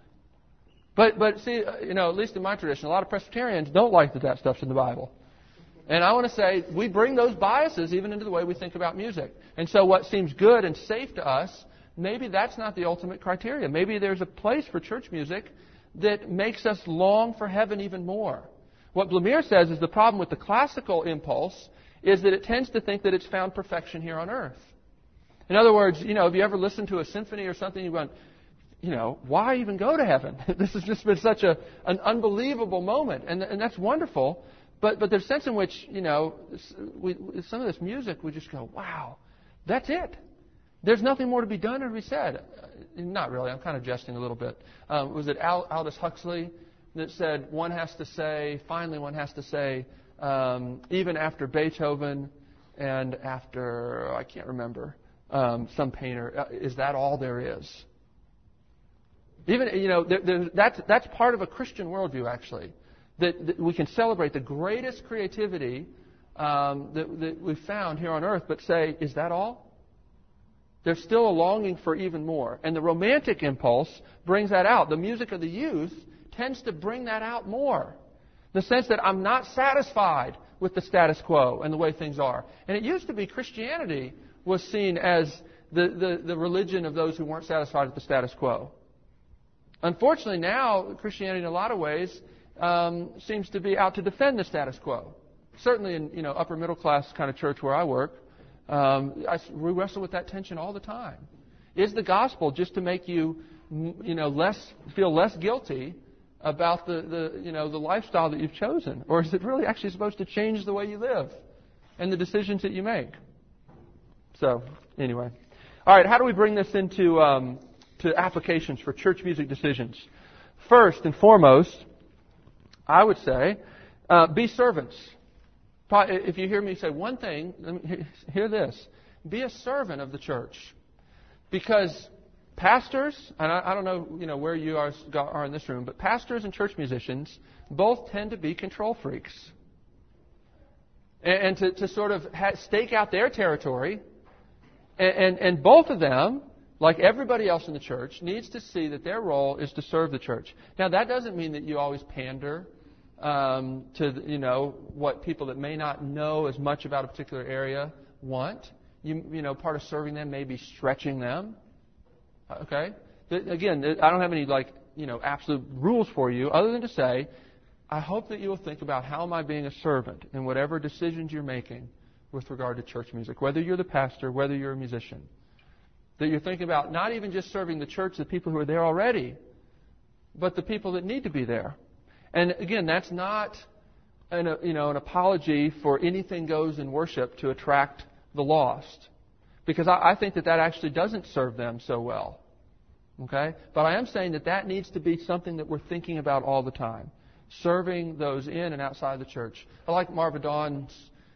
But, but see, you know, at least in my tradition, a lot of Presbyterians don't like that that stuff's in the Bible. And I want to say we bring those biases even into the way we think about music. And so what seems good and safe to us, maybe that's not the ultimate criteria. Maybe there's a place for church music that makes us long for heaven even more. What Blumiere says is the problem with the classical impulse is that it tends to think that it's found perfection here on earth. In other words, you know, have you ever listened to a symphony or something, you've gone, you know, why even go to heaven? This has just been such a an unbelievable moment, and and that's wonderful. But but there's a sense in which, you know, we, some of this music, we just go, wow, that's it. There's nothing more to be done or to be said. Not really. I'm kind of jesting a little bit. Um, was it Aldous Huxley that said one has to say, finally one has to say, um, even after Beethoven and after, I can't remember, um, some painter, is that all there is? Even, you know, there, there, that's, that's part of a Christian worldview, actually, that, that we can celebrate the greatest creativity um, that, that we've found here on earth, but say, is that all? There's still a longing for even more. And the romantic impulse brings that out. The music of the youth tends to bring that out more. The sense that I'm not satisfied with the status quo and the way things are. And it used to be Christianity was seen as the, the, the religion of those who weren't satisfied with the status quo. Unfortunately, now Christianity in a lot of ways um, seems to be out to defend the status quo. Certainly in, you know, upper middle class kind of church where I work, Um, I, we wrestle with that tension all the time. Is the gospel just to make you, you know, less feel less guilty about the, the, you know, the lifestyle that you've chosen, or is it really actually supposed to change the way you live and the decisions that you make? So, anyway, all right. How do we bring this into um, to applications for church music decisions? First and foremost, I would say, uh, be servants. If you hear me say one thing, let me hear this. Be a servant of the church. Because pastors, and I, I don't know, you know where you are, are in this room, but pastors and church musicians both tend to be control freaks. And, and to, to sort of ha- stake out their territory. And, and, and both of them, like everybody else in the church, needs to see that their role is to serve the church. Now, that doesn't mean that you always pander Um, to, you know, what people that may not know as much about a particular area want. You, you know, part of serving them may be stretching them. Okay? Again, I don't have any, like, you know, absolute rules for you other than to say, I hope that you will think about how am I being a servant in whatever decisions you're making with regard to church music, whether you're the pastor, whether you're a musician. That you're thinking about not even just serving the church, the people who are there already, but the people that need to be there. And again, that's not an, you know, an apology for anything goes in worship to attract the lost. Because I, I think that that actually doesn't serve them so well. Okay? But I am saying that that needs to be something that we're thinking about all the time. Serving those in and outside the church. I like Marva Dawn's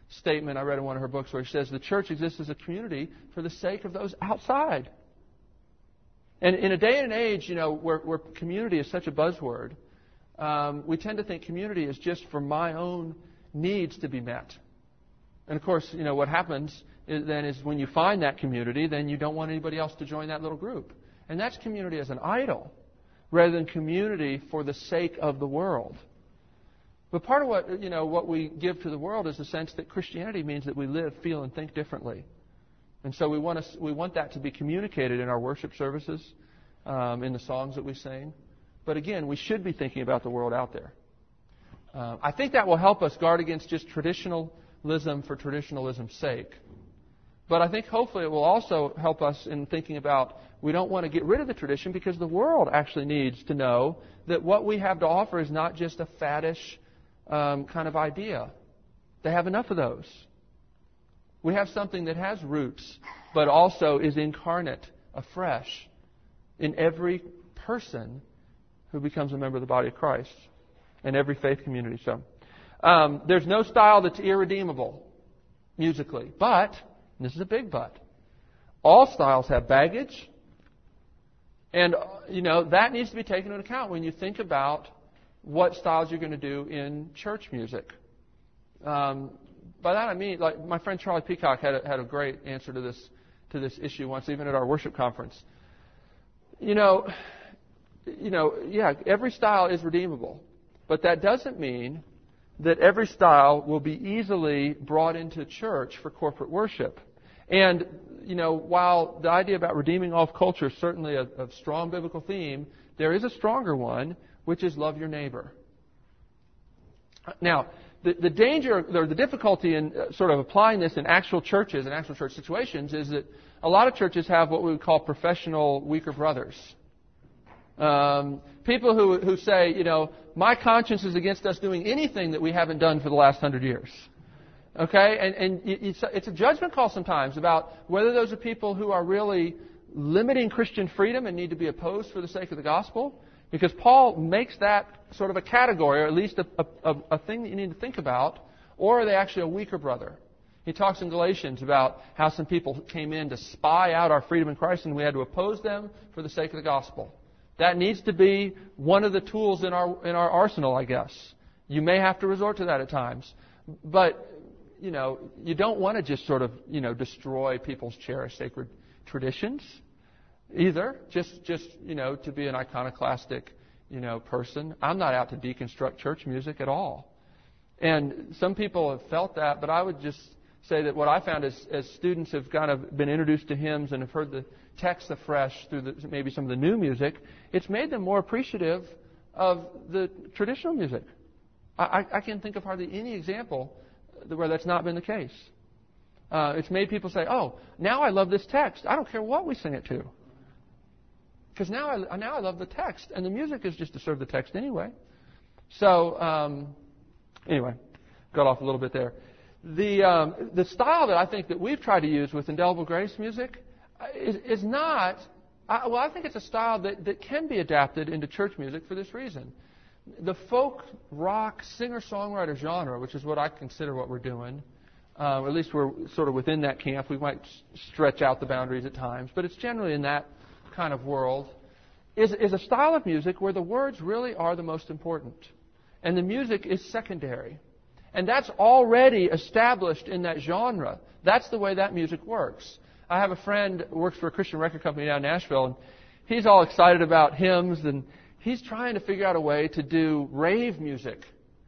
statement I read in one of her books where she says the church exists as a community for the sake of those outside. And in a day and age, you know, where, where community is such a buzzword, um, we tend to think community is just for my own needs to be met. And of course, you know, what happens is, then is when you find that community, then you don't want anybody else to join that little group. And that's community as an idol, rather than community for the sake of the world. But part of what, you know, what we give to the world is the sense that Christianity means that we live, feel, and think differently. And so we want to, we want that to be communicated in our worship services, um, in the songs that we sing. But again, we should be thinking about the world out there. Uh, I think that will help us guard against just traditionalism for traditionalism's sake. But I think hopefully it will also help us in thinking about we don't want to get rid of the tradition because the world actually needs to know that what we have to offer is not just a faddish um, kind of idea. They have enough of those. We have something that has roots, but also is incarnate, afresh, in every person who becomes a member of the body of Christ, and every faith community. So, um, there's no style that's irredeemable musically, but, and this is a big but, all styles have baggage, and you know that needs to be taken into account when you think about what styles you're going to do in church music. Um, By that I mean, like my friend Charlie Peacock had a, had a great answer to this to this issue once, even at our worship conference. You know, you know, yeah, every style is redeemable, but that doesn't mean that every style will be easily brought into church for corporate worship. And you know, while the idea about redeeming all of culture is certainly a, a strong biblical theme, there is a stronger one, which is love your neighbor. Now, The, the danger or the difficulty in uh, sort of applying this in actual churches and actual church situations is that a lot of churches have what we would call professional weaker brothers. Um, people who, who say, you know, my conscience is against us doing anything that we haven't done for the last hundred years. Okay? And, and it's, a, it's a judgment call sometimes about whether those are people who are really limiting Christian freedom and need to be opposed for the sake of the gospel. Because Paul makes that sort of a category, or at least a, a, a thing that you need to think about, or are they actually a weaker brother? He talks in Galatians about how some people came in to spy out our freedom in Christ, and we had to oppose them for the sake of the gospel. That needs to be one of the tools in our in our arsenal, I guess. You may have to resort to that at times, but you know you don't want to just sort of you know destroy people's cherished sacred traditions. Either, just, just you know, to be an iconoclastic, you know, person. I'm not out to deconstruct church music at all. And some people have felt that, but I would just say that what I found is, as students have kind of been introduced to hymns and have heard the text afresh through the, maybe some of the new music, it's made them more appreciative of the traditional music. I, I can't think of hardly any example where that's not been the case. Uh, it's made people say, oh, now I love this text. I don't care what we sing it to. Because now I, now I love the text, and the music is just to serve the text anyway. So, um, anyway, got off a little bit there. The um, the style that I think that we've tried to use with Indelible Grace music is, is not, I, well, I think it's a style that, that can be adapted into church music for this reason. The folk rock singer-songwriter genre, which is what I consider what we're doing, uh, or at least we're sort of within that camp. We might stretch out the boundaries at times, but it's generally in that kind of world, is, is a style of music where the words really are the most important. And the music is secondary. And that's already established in that genre. That's the way that music works. I have a friend who works for a Christian record company down in Nashville, and he's all excited about hymns, and he's trying to figure out a way to do rave music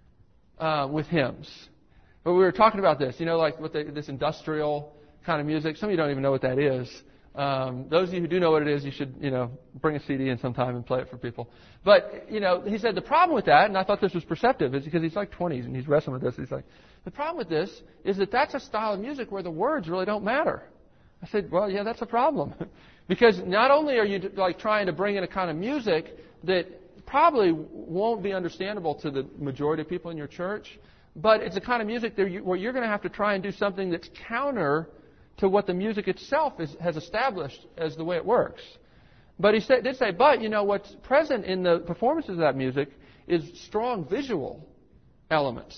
uh, with hymns. But we were talking about this, you know, like with the, this industrial kind of music. Some of you don't even know what that is. Um, those of you who do know what it is, you should, you know, bring a C D in sometime and play it for people. But, you know, he said the problem with that, and I thought this was perceptive, is because he's like twenties and he's wrestling with this. He's like, the problem with this is that that's a style of music where the words really don't matter. I said, well, yeah, that's a problem. Because not only are you like trying to bring in a kind of music that probably won't be understandable to the majority of people in your church, but it's a kind of music that you, where you're going to have to try and do something that's counter to what the music itself is, has established as the way it works. But he said, did say, but, you know, what's present in the performances of that music is strong visual elements.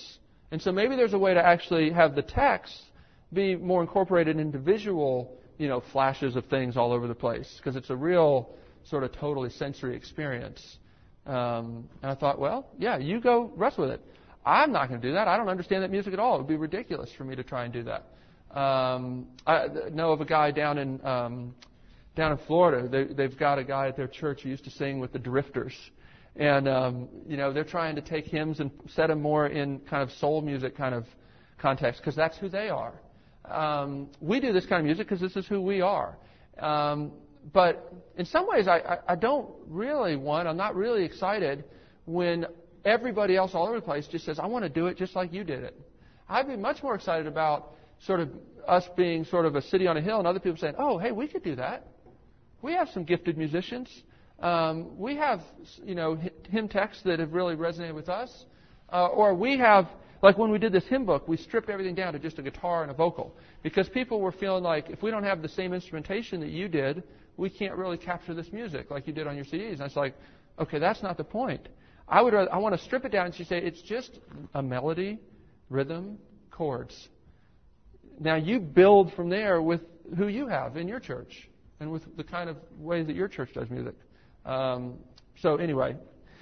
And so maybe there's a way to actually have the text be more incorporated into visual, you know, flashes of things all over the place, because it's a real sort of totally sensory experience. Um, and I thought, well, yeah, you go wrestle with it. I'm not going to do that. I don't understand that music at all. It would be ridiculous for me to try and do that. Um, I know of a guy down in um, down in Florida. They, they've got a guy at their church who used to sing with the Drifters. And, um, you know, they're trying to take hymns and set them more in kind of soul music kind of context, because that's who they are. Um, we do this kind of music because this is who we are. Um, but in some ways, I, I, I don't really want, I'm not really excited when everybody else all over the place just says, I want to do it just like you did it. I'd be much more excited about sort of us being sort of a city on a hill and other people saying, oh, hey, we could do that. We have some gifted musicians. Um, we have, you know, hymn texts that have really resonated with us. Uh, or we have, like when we did this hymn book, we stripped everything down to just a guitar and a vocal. Because people were feeling like, if we don't have the same instrumentation that you did, we can't really capture this music like you did on your C Ds. And it's like, okay, that's not the point. I would rather, I want to strip it down and say it's just a melody, rhythm, chords. Now you build from there with who you have in your church and with the kind of way that your church does music. Um, so anyway,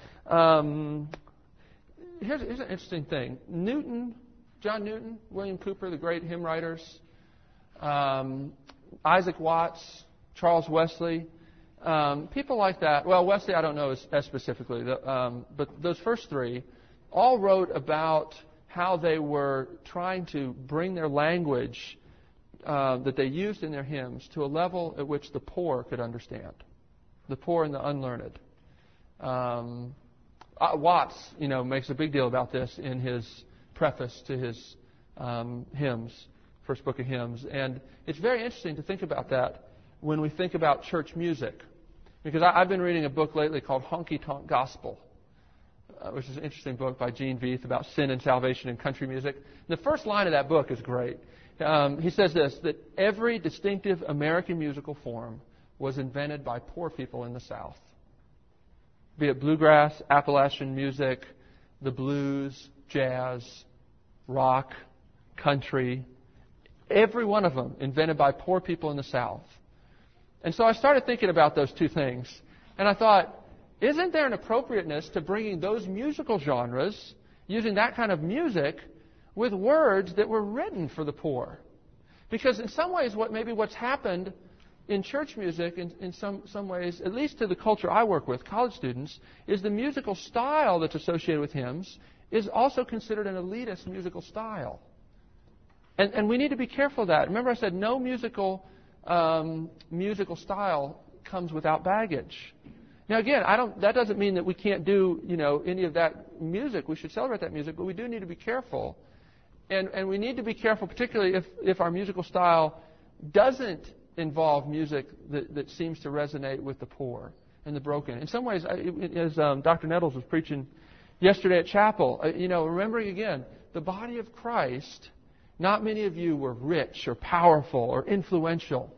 um, here's, here's an interesting thing. Newton, John Newton, William Cowper, the great hymn writers, um, Isaac Watts, Charles Wesley, um, people like that. Well, Wesley I don't know as, as specifically, the, um, but those first three all wrote about how they were trying to bring their language uh, that they used in their hymns to a level at which the poor could understand. The poor and the unlearned. Um, uh, Watts, you know, makes a big deal about this in his preface to his um, hymns, first book of hymns. And it's very interesting to think about that when we think about church music. Because I, I've been reading a book lately called Honky Tonk Gospel, uh, which is an interesting book by Gene Veith about sin and salvation in country music. And the first line of that book is great. Um, he says this, that every distinctive American musical form was invented by poor people in the South. Be it bluegrass, Appalachian music, the blues, jazz, rock, country, every one of them invented by poor people in the South. And so I started thinking about those two things. And I thought, isn't there an appropriateness to bringing those musical genres, using that kind of music, with words that were written for the poor? Because in some ways, what maybe what's happened in church music, in, in some, some ways, at least to the culture I work with, college students, is the musical style that's associated with hymns is also considered an elitist musical style. And, and we need to be careful of that. Remember I said no musical um, musical style comes without baggage. Now again, I don't, that doesn't mean that we can't do, you know, any of that music. We should celebrate that music, but we do need to be careful. And, and we need to be careful, particularly if, if our musical style doesn't involve music that, that seems to resonate with the poor and the broken. In some ways, as um, Doctor Nettles was preaching yesterday at chapel, uh, you know, remembering again, the body of Christ, not many of you were rich or powerful or influential,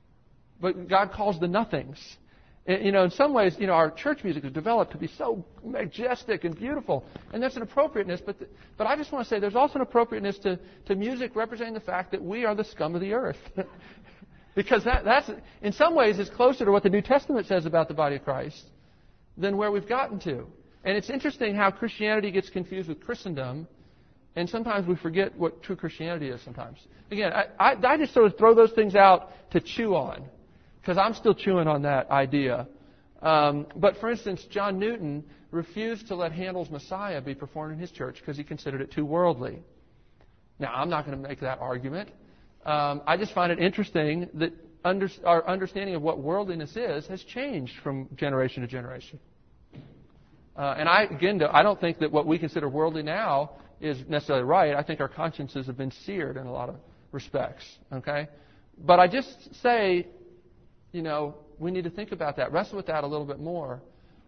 but God calls the nothings. And, you know, in some ways, you know, our church music is developed to be so majestic and beautiful, and that's an appropriateness, but the, but I just want to say there's also an appropriateness to, to music representing the fact that we are the scum of the earth. Because that, that's, in some ways, is closer to what the New Testament says about the body of Christ than where we've gotten to. And it's interesting how Christianity gets confused with Christendom, and sometimes we forget what true Christianity is sometimes. Again, I, I, I just sort of throw those things out to chew on, because I'm still chewing on that idea. Um, but, for instance, John Newton refused to let Handel's Messiah be performed in his church because he considered it too worldly. Now, I'm not going to make that argument. Um, I just find it interesting that under, our understanding of what worldliness is has changed from generation to generation. Uh, and I, again, I don't think that what we consider worldly now is necessarily right. I think our consciences have been seared in a lot of respects. Okay, but I just say, you know, we need to think about that, wrestle with that a little bit more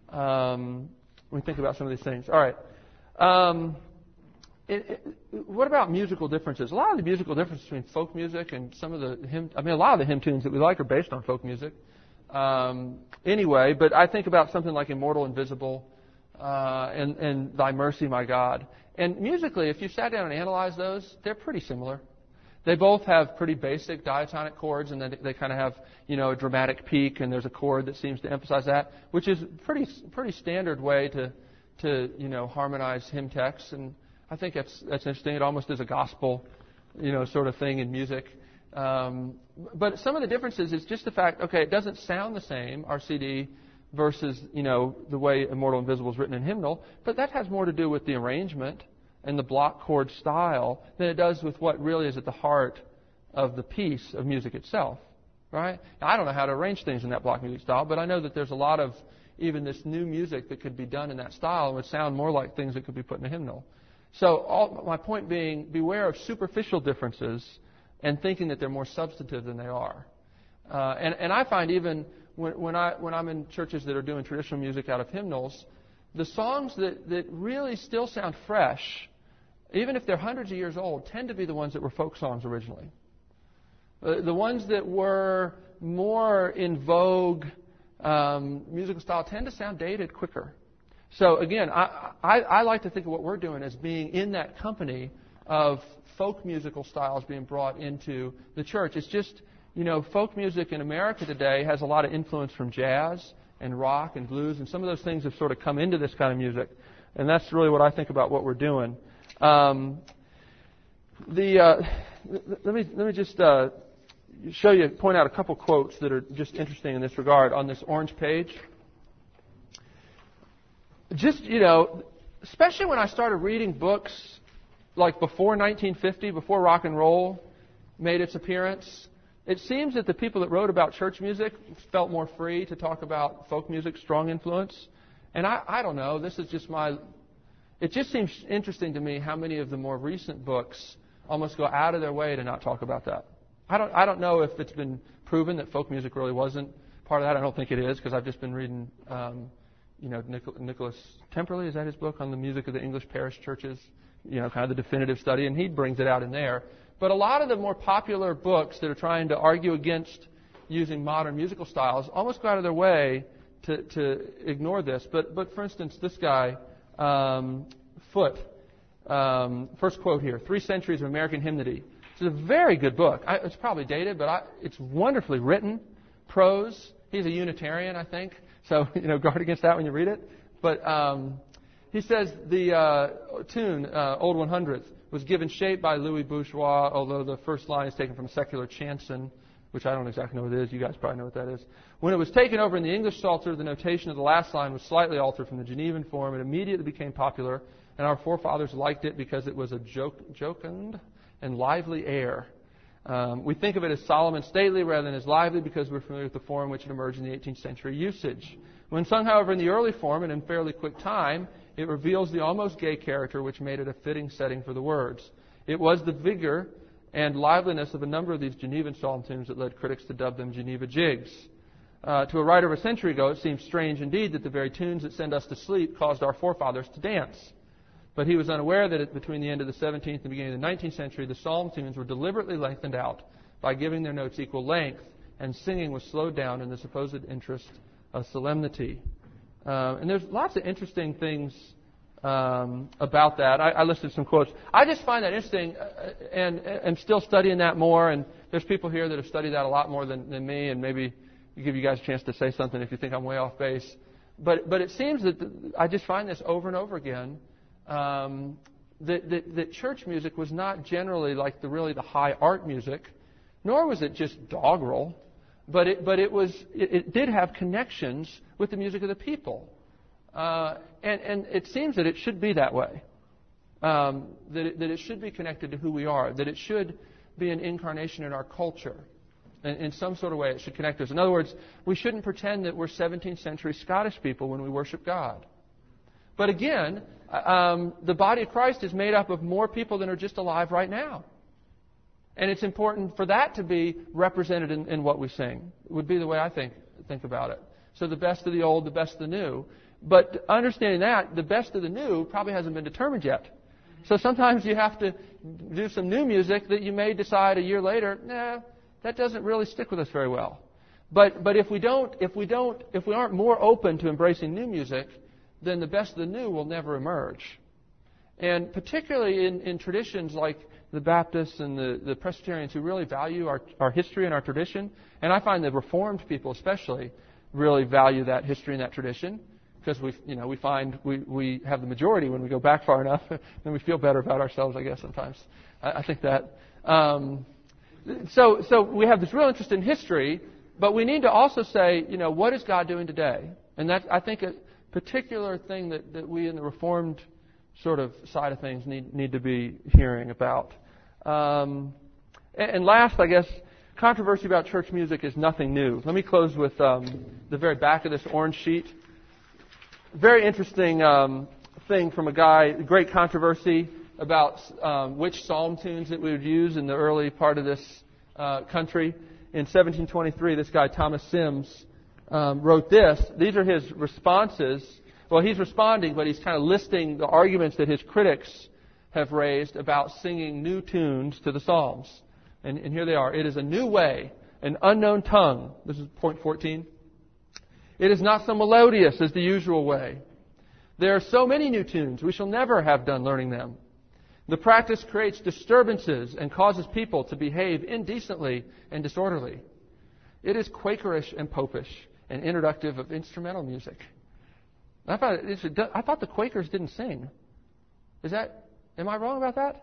um, when we think about some of these things. All right. Um, It, it, what about musical differences? A lot of the musical differences between folk music and some of the hymn, I mean, a lot of the hymn tunes that we like are based on folk music. Um, anyway, but I think about something like Immortal Invisible, uh, and, and Thy Mercy, My God. And musically, if you sat down and analyzed those, they're pretty similar. They both have pretty basic diatonic chords, and then they kind of have, you know, a dramatic peak, and there's a chord that seems to emphasize that, which is pretty pretty standard way to, to you know, harmonize hymn texts. And I think that's that's interesting. It almost is a gospel, you know, sort of thing in music. Um, but some of the differences is just the fact, okay, it doesn't sound the same, our C D, versus, you know, the way Immortal Invisible is written in hymnal, but that has more to do with the arrangement and the block chord style than it does with what really is at the heart of the piece of music itself, right? Now, I don't know how to arrange things in that block music style, but I know that there's a lot of even this new music that could be done in that style and would sound more like things that could be put in a hymnal. So all, my point being, beware of superficial differences and thinking that they're more substantive than they are. Uh, and, and I find even when, when, I, when I'm in churches that are doing traditional music out of hymnals, the songs that, that really still sound fresh, even if they're hundreds of years old, tend to be the ones that were folk songs originally. Uh, the ones that were more in vogue um, musical style tend to sound dated quicker. So again, I, I, I like to think of what we're doing as being in that company of folk musical styles being brought into the church. It's just, you know, folk music in America today has a lot of influence from jazz and rock and blues, and some of those things have sort of come into this kind of music. And that's really what I think about what we're doing. Um, the uh, let me let me just uh, show you, point out a couple quotes that are just interesting in this regard on this orange page. Just, you know, especially when I started reading books like before nineteen fifty, before rock and roll made its appearance, it seems that the people that wrote about church music felt more free to talk about folk music's strong influence. And I, I don't know, this is just my... It just seems interesting to me how many of the more recent books almost go out of their way to not talk about that. I don't I don't know if it's been proven that folk music really wasn't part of that. I don't think it is, because I've just been reading, um, you know, Nic- Nicholas Temperley, is that his book, on the music of the English parish churches? You know, kind of the definitive study, and he brings it out in there. But a lot of the more popular books that are trying to argue against using modern musical styles almost go out of their way to, to ignore this. But, but for instance, this guy, um, Foote, um, first quote here, Three Centuries of American Hymnody. It's a very good book. I, it's probably dated, but I, it's wonderfully written, prose. He's a Unitarian, I think, so you know, guard against that when you read it. But um, he says the uh, tune, uh, Old one hundredth, was given shape by Louis Bourgeois, although the first line is taken from a secular chanson, which I don't exactly know what it is. You guys probably know what that is. When it was taken over in the English Psalter, the notation of the last line was slightly altered from the Genevan form. It immediately became popular, and our forefathers liked it because it was a joke, jocund and lively air. Um, we think of it as solemn and stately rather than as lively because we're familiar with the form in which it emerged in the eighteenth century usage. When sung, however, in the early form and in fairly quick time, it reveals the almost gay character which made it a fitting setting for the words. It was the vigor and liveliness of a number of these Genevan psalm tunes that led critics to dub them Geneva jigs. Uh, to a writer of a century ago, it seems strange indeed that the very tunes that send us to sleep caused our forefathers to dance. But he was unaware that it, between the end of the seventeenth and the beginning of the nineteenth century, the psalm tunes were deliberately lengthened out by giving their notes equal length, and singing was slowed down in the supposed interest of solemnity. Uh, and there's lots of interesting things um, about that. I, I listed some quotes. I just find that interesting, uh, and am still studying that more. And there's people here that have studied that a lot more than, than me, and maybe give you guys a chance to say something if you think I'm way off base. But but it seems that the, I just find this over and over again. Um, that, that, that church music was not generally like the really the high art music, nor was it just doggerel, but it but it was it, it did have connections with the music of the people, uh, and and it seems that it should be that way, um, that it, that it should be connected to who we are, that it should be an incarnation in our culture, in, in some sort of way it should connect us. In other words, we shouldn't pretend that we're seventeenth century Scottish people when we worship God. But again, um, the body of Christ is made up of more people than are just alive right now. And it's important for that to be represented in, in what we sing. It would be the way I think think about it. So the best of the old, the best of the new. But understanding that, the best of the new probably hasn't been determined yet. So sometimes you have to do some new music that you may decide a year later, nah, that doesn't really stick with us very well. But but if we don't if we don't if we aren't more open to embracing new music, then the best of the new will never emerge. And particularly in, in traditions like the Baptists and the, the Presbyterians who really value our, our history and our tradition, and I find the Reformed people especially really value that history and that tradition, because we, you know, we find we, we have the majority when we go back far enough, and we feel better about ourselves, I guess, sometimes. I, I think that. Um, so, so we have this real interest in history, but we need to also say, you know, what is God doing today? And that's, I think, a particular thing that, that we in the Reformed sort of side of things need need to be hearing about. Um, and, and last, I guess, controversy about church music is nothing new. Let me close with um, the very back of this orange sheet. Very interesting um, thing from a guy, great controversy about um, which psalm tunes that we would use in the early part of this uh, country. In seventeen twenty-three, this guy, Thomas Sims, um, wrote this. These are his responses. Well, he's responding, but he's kind of listing the arguments that his critics have raised about singing new tunes to the Psalms. And, and here they are. It is a new way, an unknown tongue. This is point fourteen. It is not so melodious as the usual way. There are so many new tunes, we shall never have done learning them. The practice creates disturbances and causes people to behave indecently and disorderly. It is Quakerish and popish and introductive of instrumental music. I thought, I thought the Quakers didn't sing. Is that, am I wrong about that?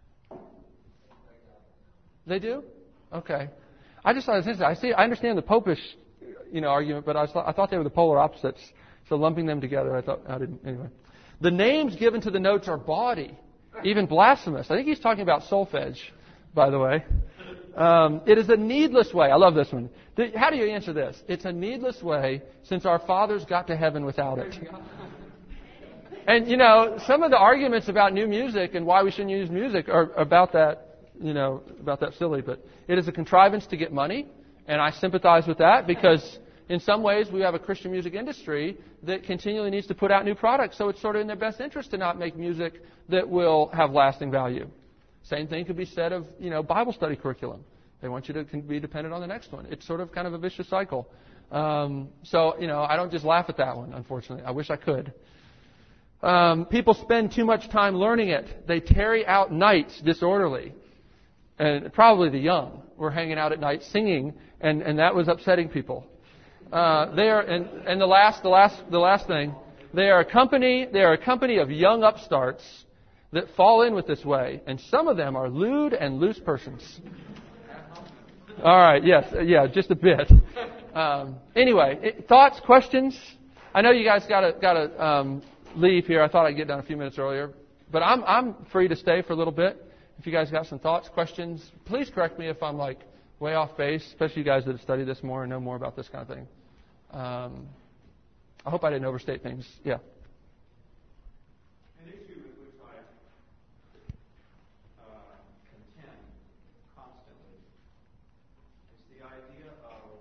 They do? Okay. I just thought it was interesting. I see, I understand the popish, you know, argument, but I, was, I thought they were the polar opposites. So lumping them together, I thought, I didn't, anyway. The names given to the notes are bawdy, even blasphemous. I think he's talking about solfege, by the way. Um, it is a needless way. I love this one. How do you answer this? It's a needless way since our fathers got to heaven without it. And, you know, some of the arguments about new music and why we shouldn't use music are about that, you know, about that silly. But it is a contrivance to get money, and I sympathize with that because in some ways we have a Christian music industry that continually needs to put out new products, so it's sort of in their best interest to not make music that will have lasting value. Same thing could be said of, you know, Bible study curriculum. They want you to be dependent on the next one. It's sort of kind of a vicious cycle. Um, so, you know, I don't just laugh at that one, unfortunately. I wish I could. Um, people spend too much time learning it. They tarry out nights disorderly. And probably the young were hanging out at night singing, and, and that was upsetting people. Uh, they are, and, and the last, the last, the last thing, they are a company, they are a company of young upstarts that fall in with this way, and some of them are lewd and loose persons. All right, yes, yeah, just a bit. Um, anyway, it, thoughts, questions? I know you guys gotta gotta um, leave here. I thought I'd get done a few minutes earlier, but I'm I'm free to stay for a little bit. If you guys got some thoughts, questions, please correct me if I'm like way off base, especially you guys that have studied this more and know more about this kind of thing. Um, I hope I didn't overstate things. Yeah. An issue with which I uh, contend constantly is the idea of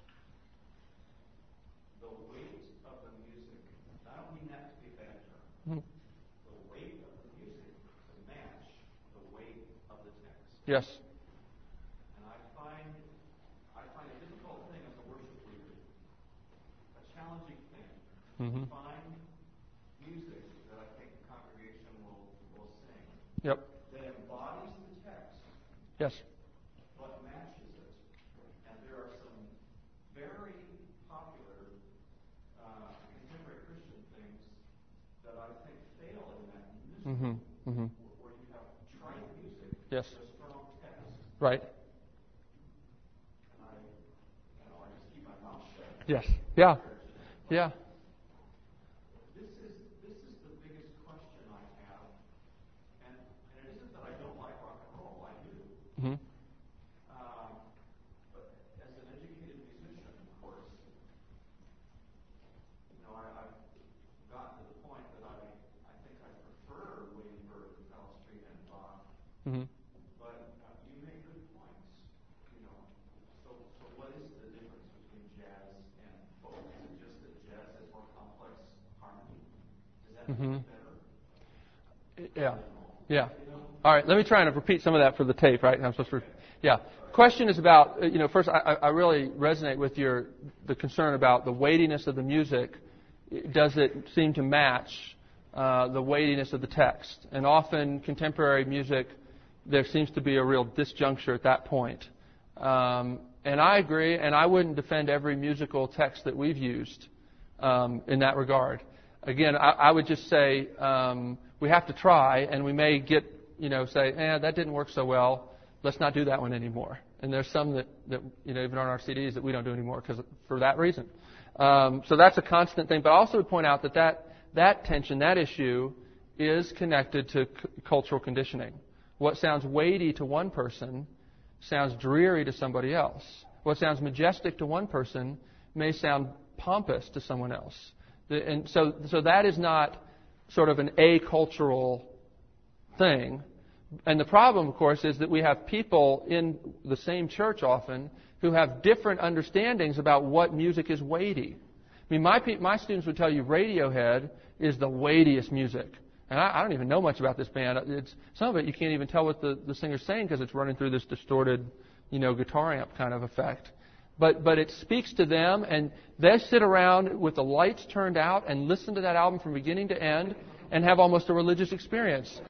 the weight of the music. I don't mean that to be a bad term. Mm-hmm. The weight of the music to match the weight of the text. Yes. And I find I find a difficult thing as a worship leader, a challenging thing. Mm-hmm. Find music that I think the congregation will, will sing. Yep. That embodies the text. Yes. But matches it. And there are some very popular uh, contemporary Christian things that I think fail in that music. Mm-hmm. Mm-hmm. Where you have trite music. Yes. With a strong text. Right. And I, you know, I just keep my mouth shut. Yes. Yeah. Yeah. This is this is the biggest question I have, and, and it isn't that I don't like rock and roll. I do. Mm-hmm. Um, but as an educated musician, of course, you know, I, I've gotten to the point that I I think I prefer Weinberg, Palestrina, and Bach. Mm-hmm. But uh, you make good points. You know, so so what is the difference between jazz and folk? Is it just that jazz has more complex harmony? Does that Mm-hmm. make it better? Yeah. Yeah. All right. Let me try and repeat some of that for the tape, right? I'm supposed to. Yeah. Question is about, you know, first I, I really resonate with your the concern about the weightiness of the music does it seem to match uh, the weightiness of the text. And often contemporary music, there seems to be a real disjuncture at that point. Um, and I agree, and I wouldn't defend every musical text that we've used um, in that regard. Again, I, I would just say um, we have to try, and we may get, you know, say, eh, that didn't work so well. Let's not do that one anymore. And there's some that, that you know, even on our C Ds that we don't do anymore because for that reason. Um, so that's a constant thing. But I also would point out that that, that tension, that issue, is connected to c- cultural conditioning. What sounds weighty to one person sounds dreary to somebody else. What sounds majestic to one person may sound pompous to someone else. The, and so, so that is not sort of an acultural thing. And the problem, of course, is that we have people in the same church often who have different understandings about what music is weighty. I mean, my my students would tell you Radiohead is the weightiest music. And I, I don't even know much about this band. It's, some of it you can't even tell what the, the singer's saying because it's running through this distorted, you know, guitar amp kind of effect. But but it speaks to them, and they sit around with the lights turned out and listen to that album from beginning to end and have almost a religious experience.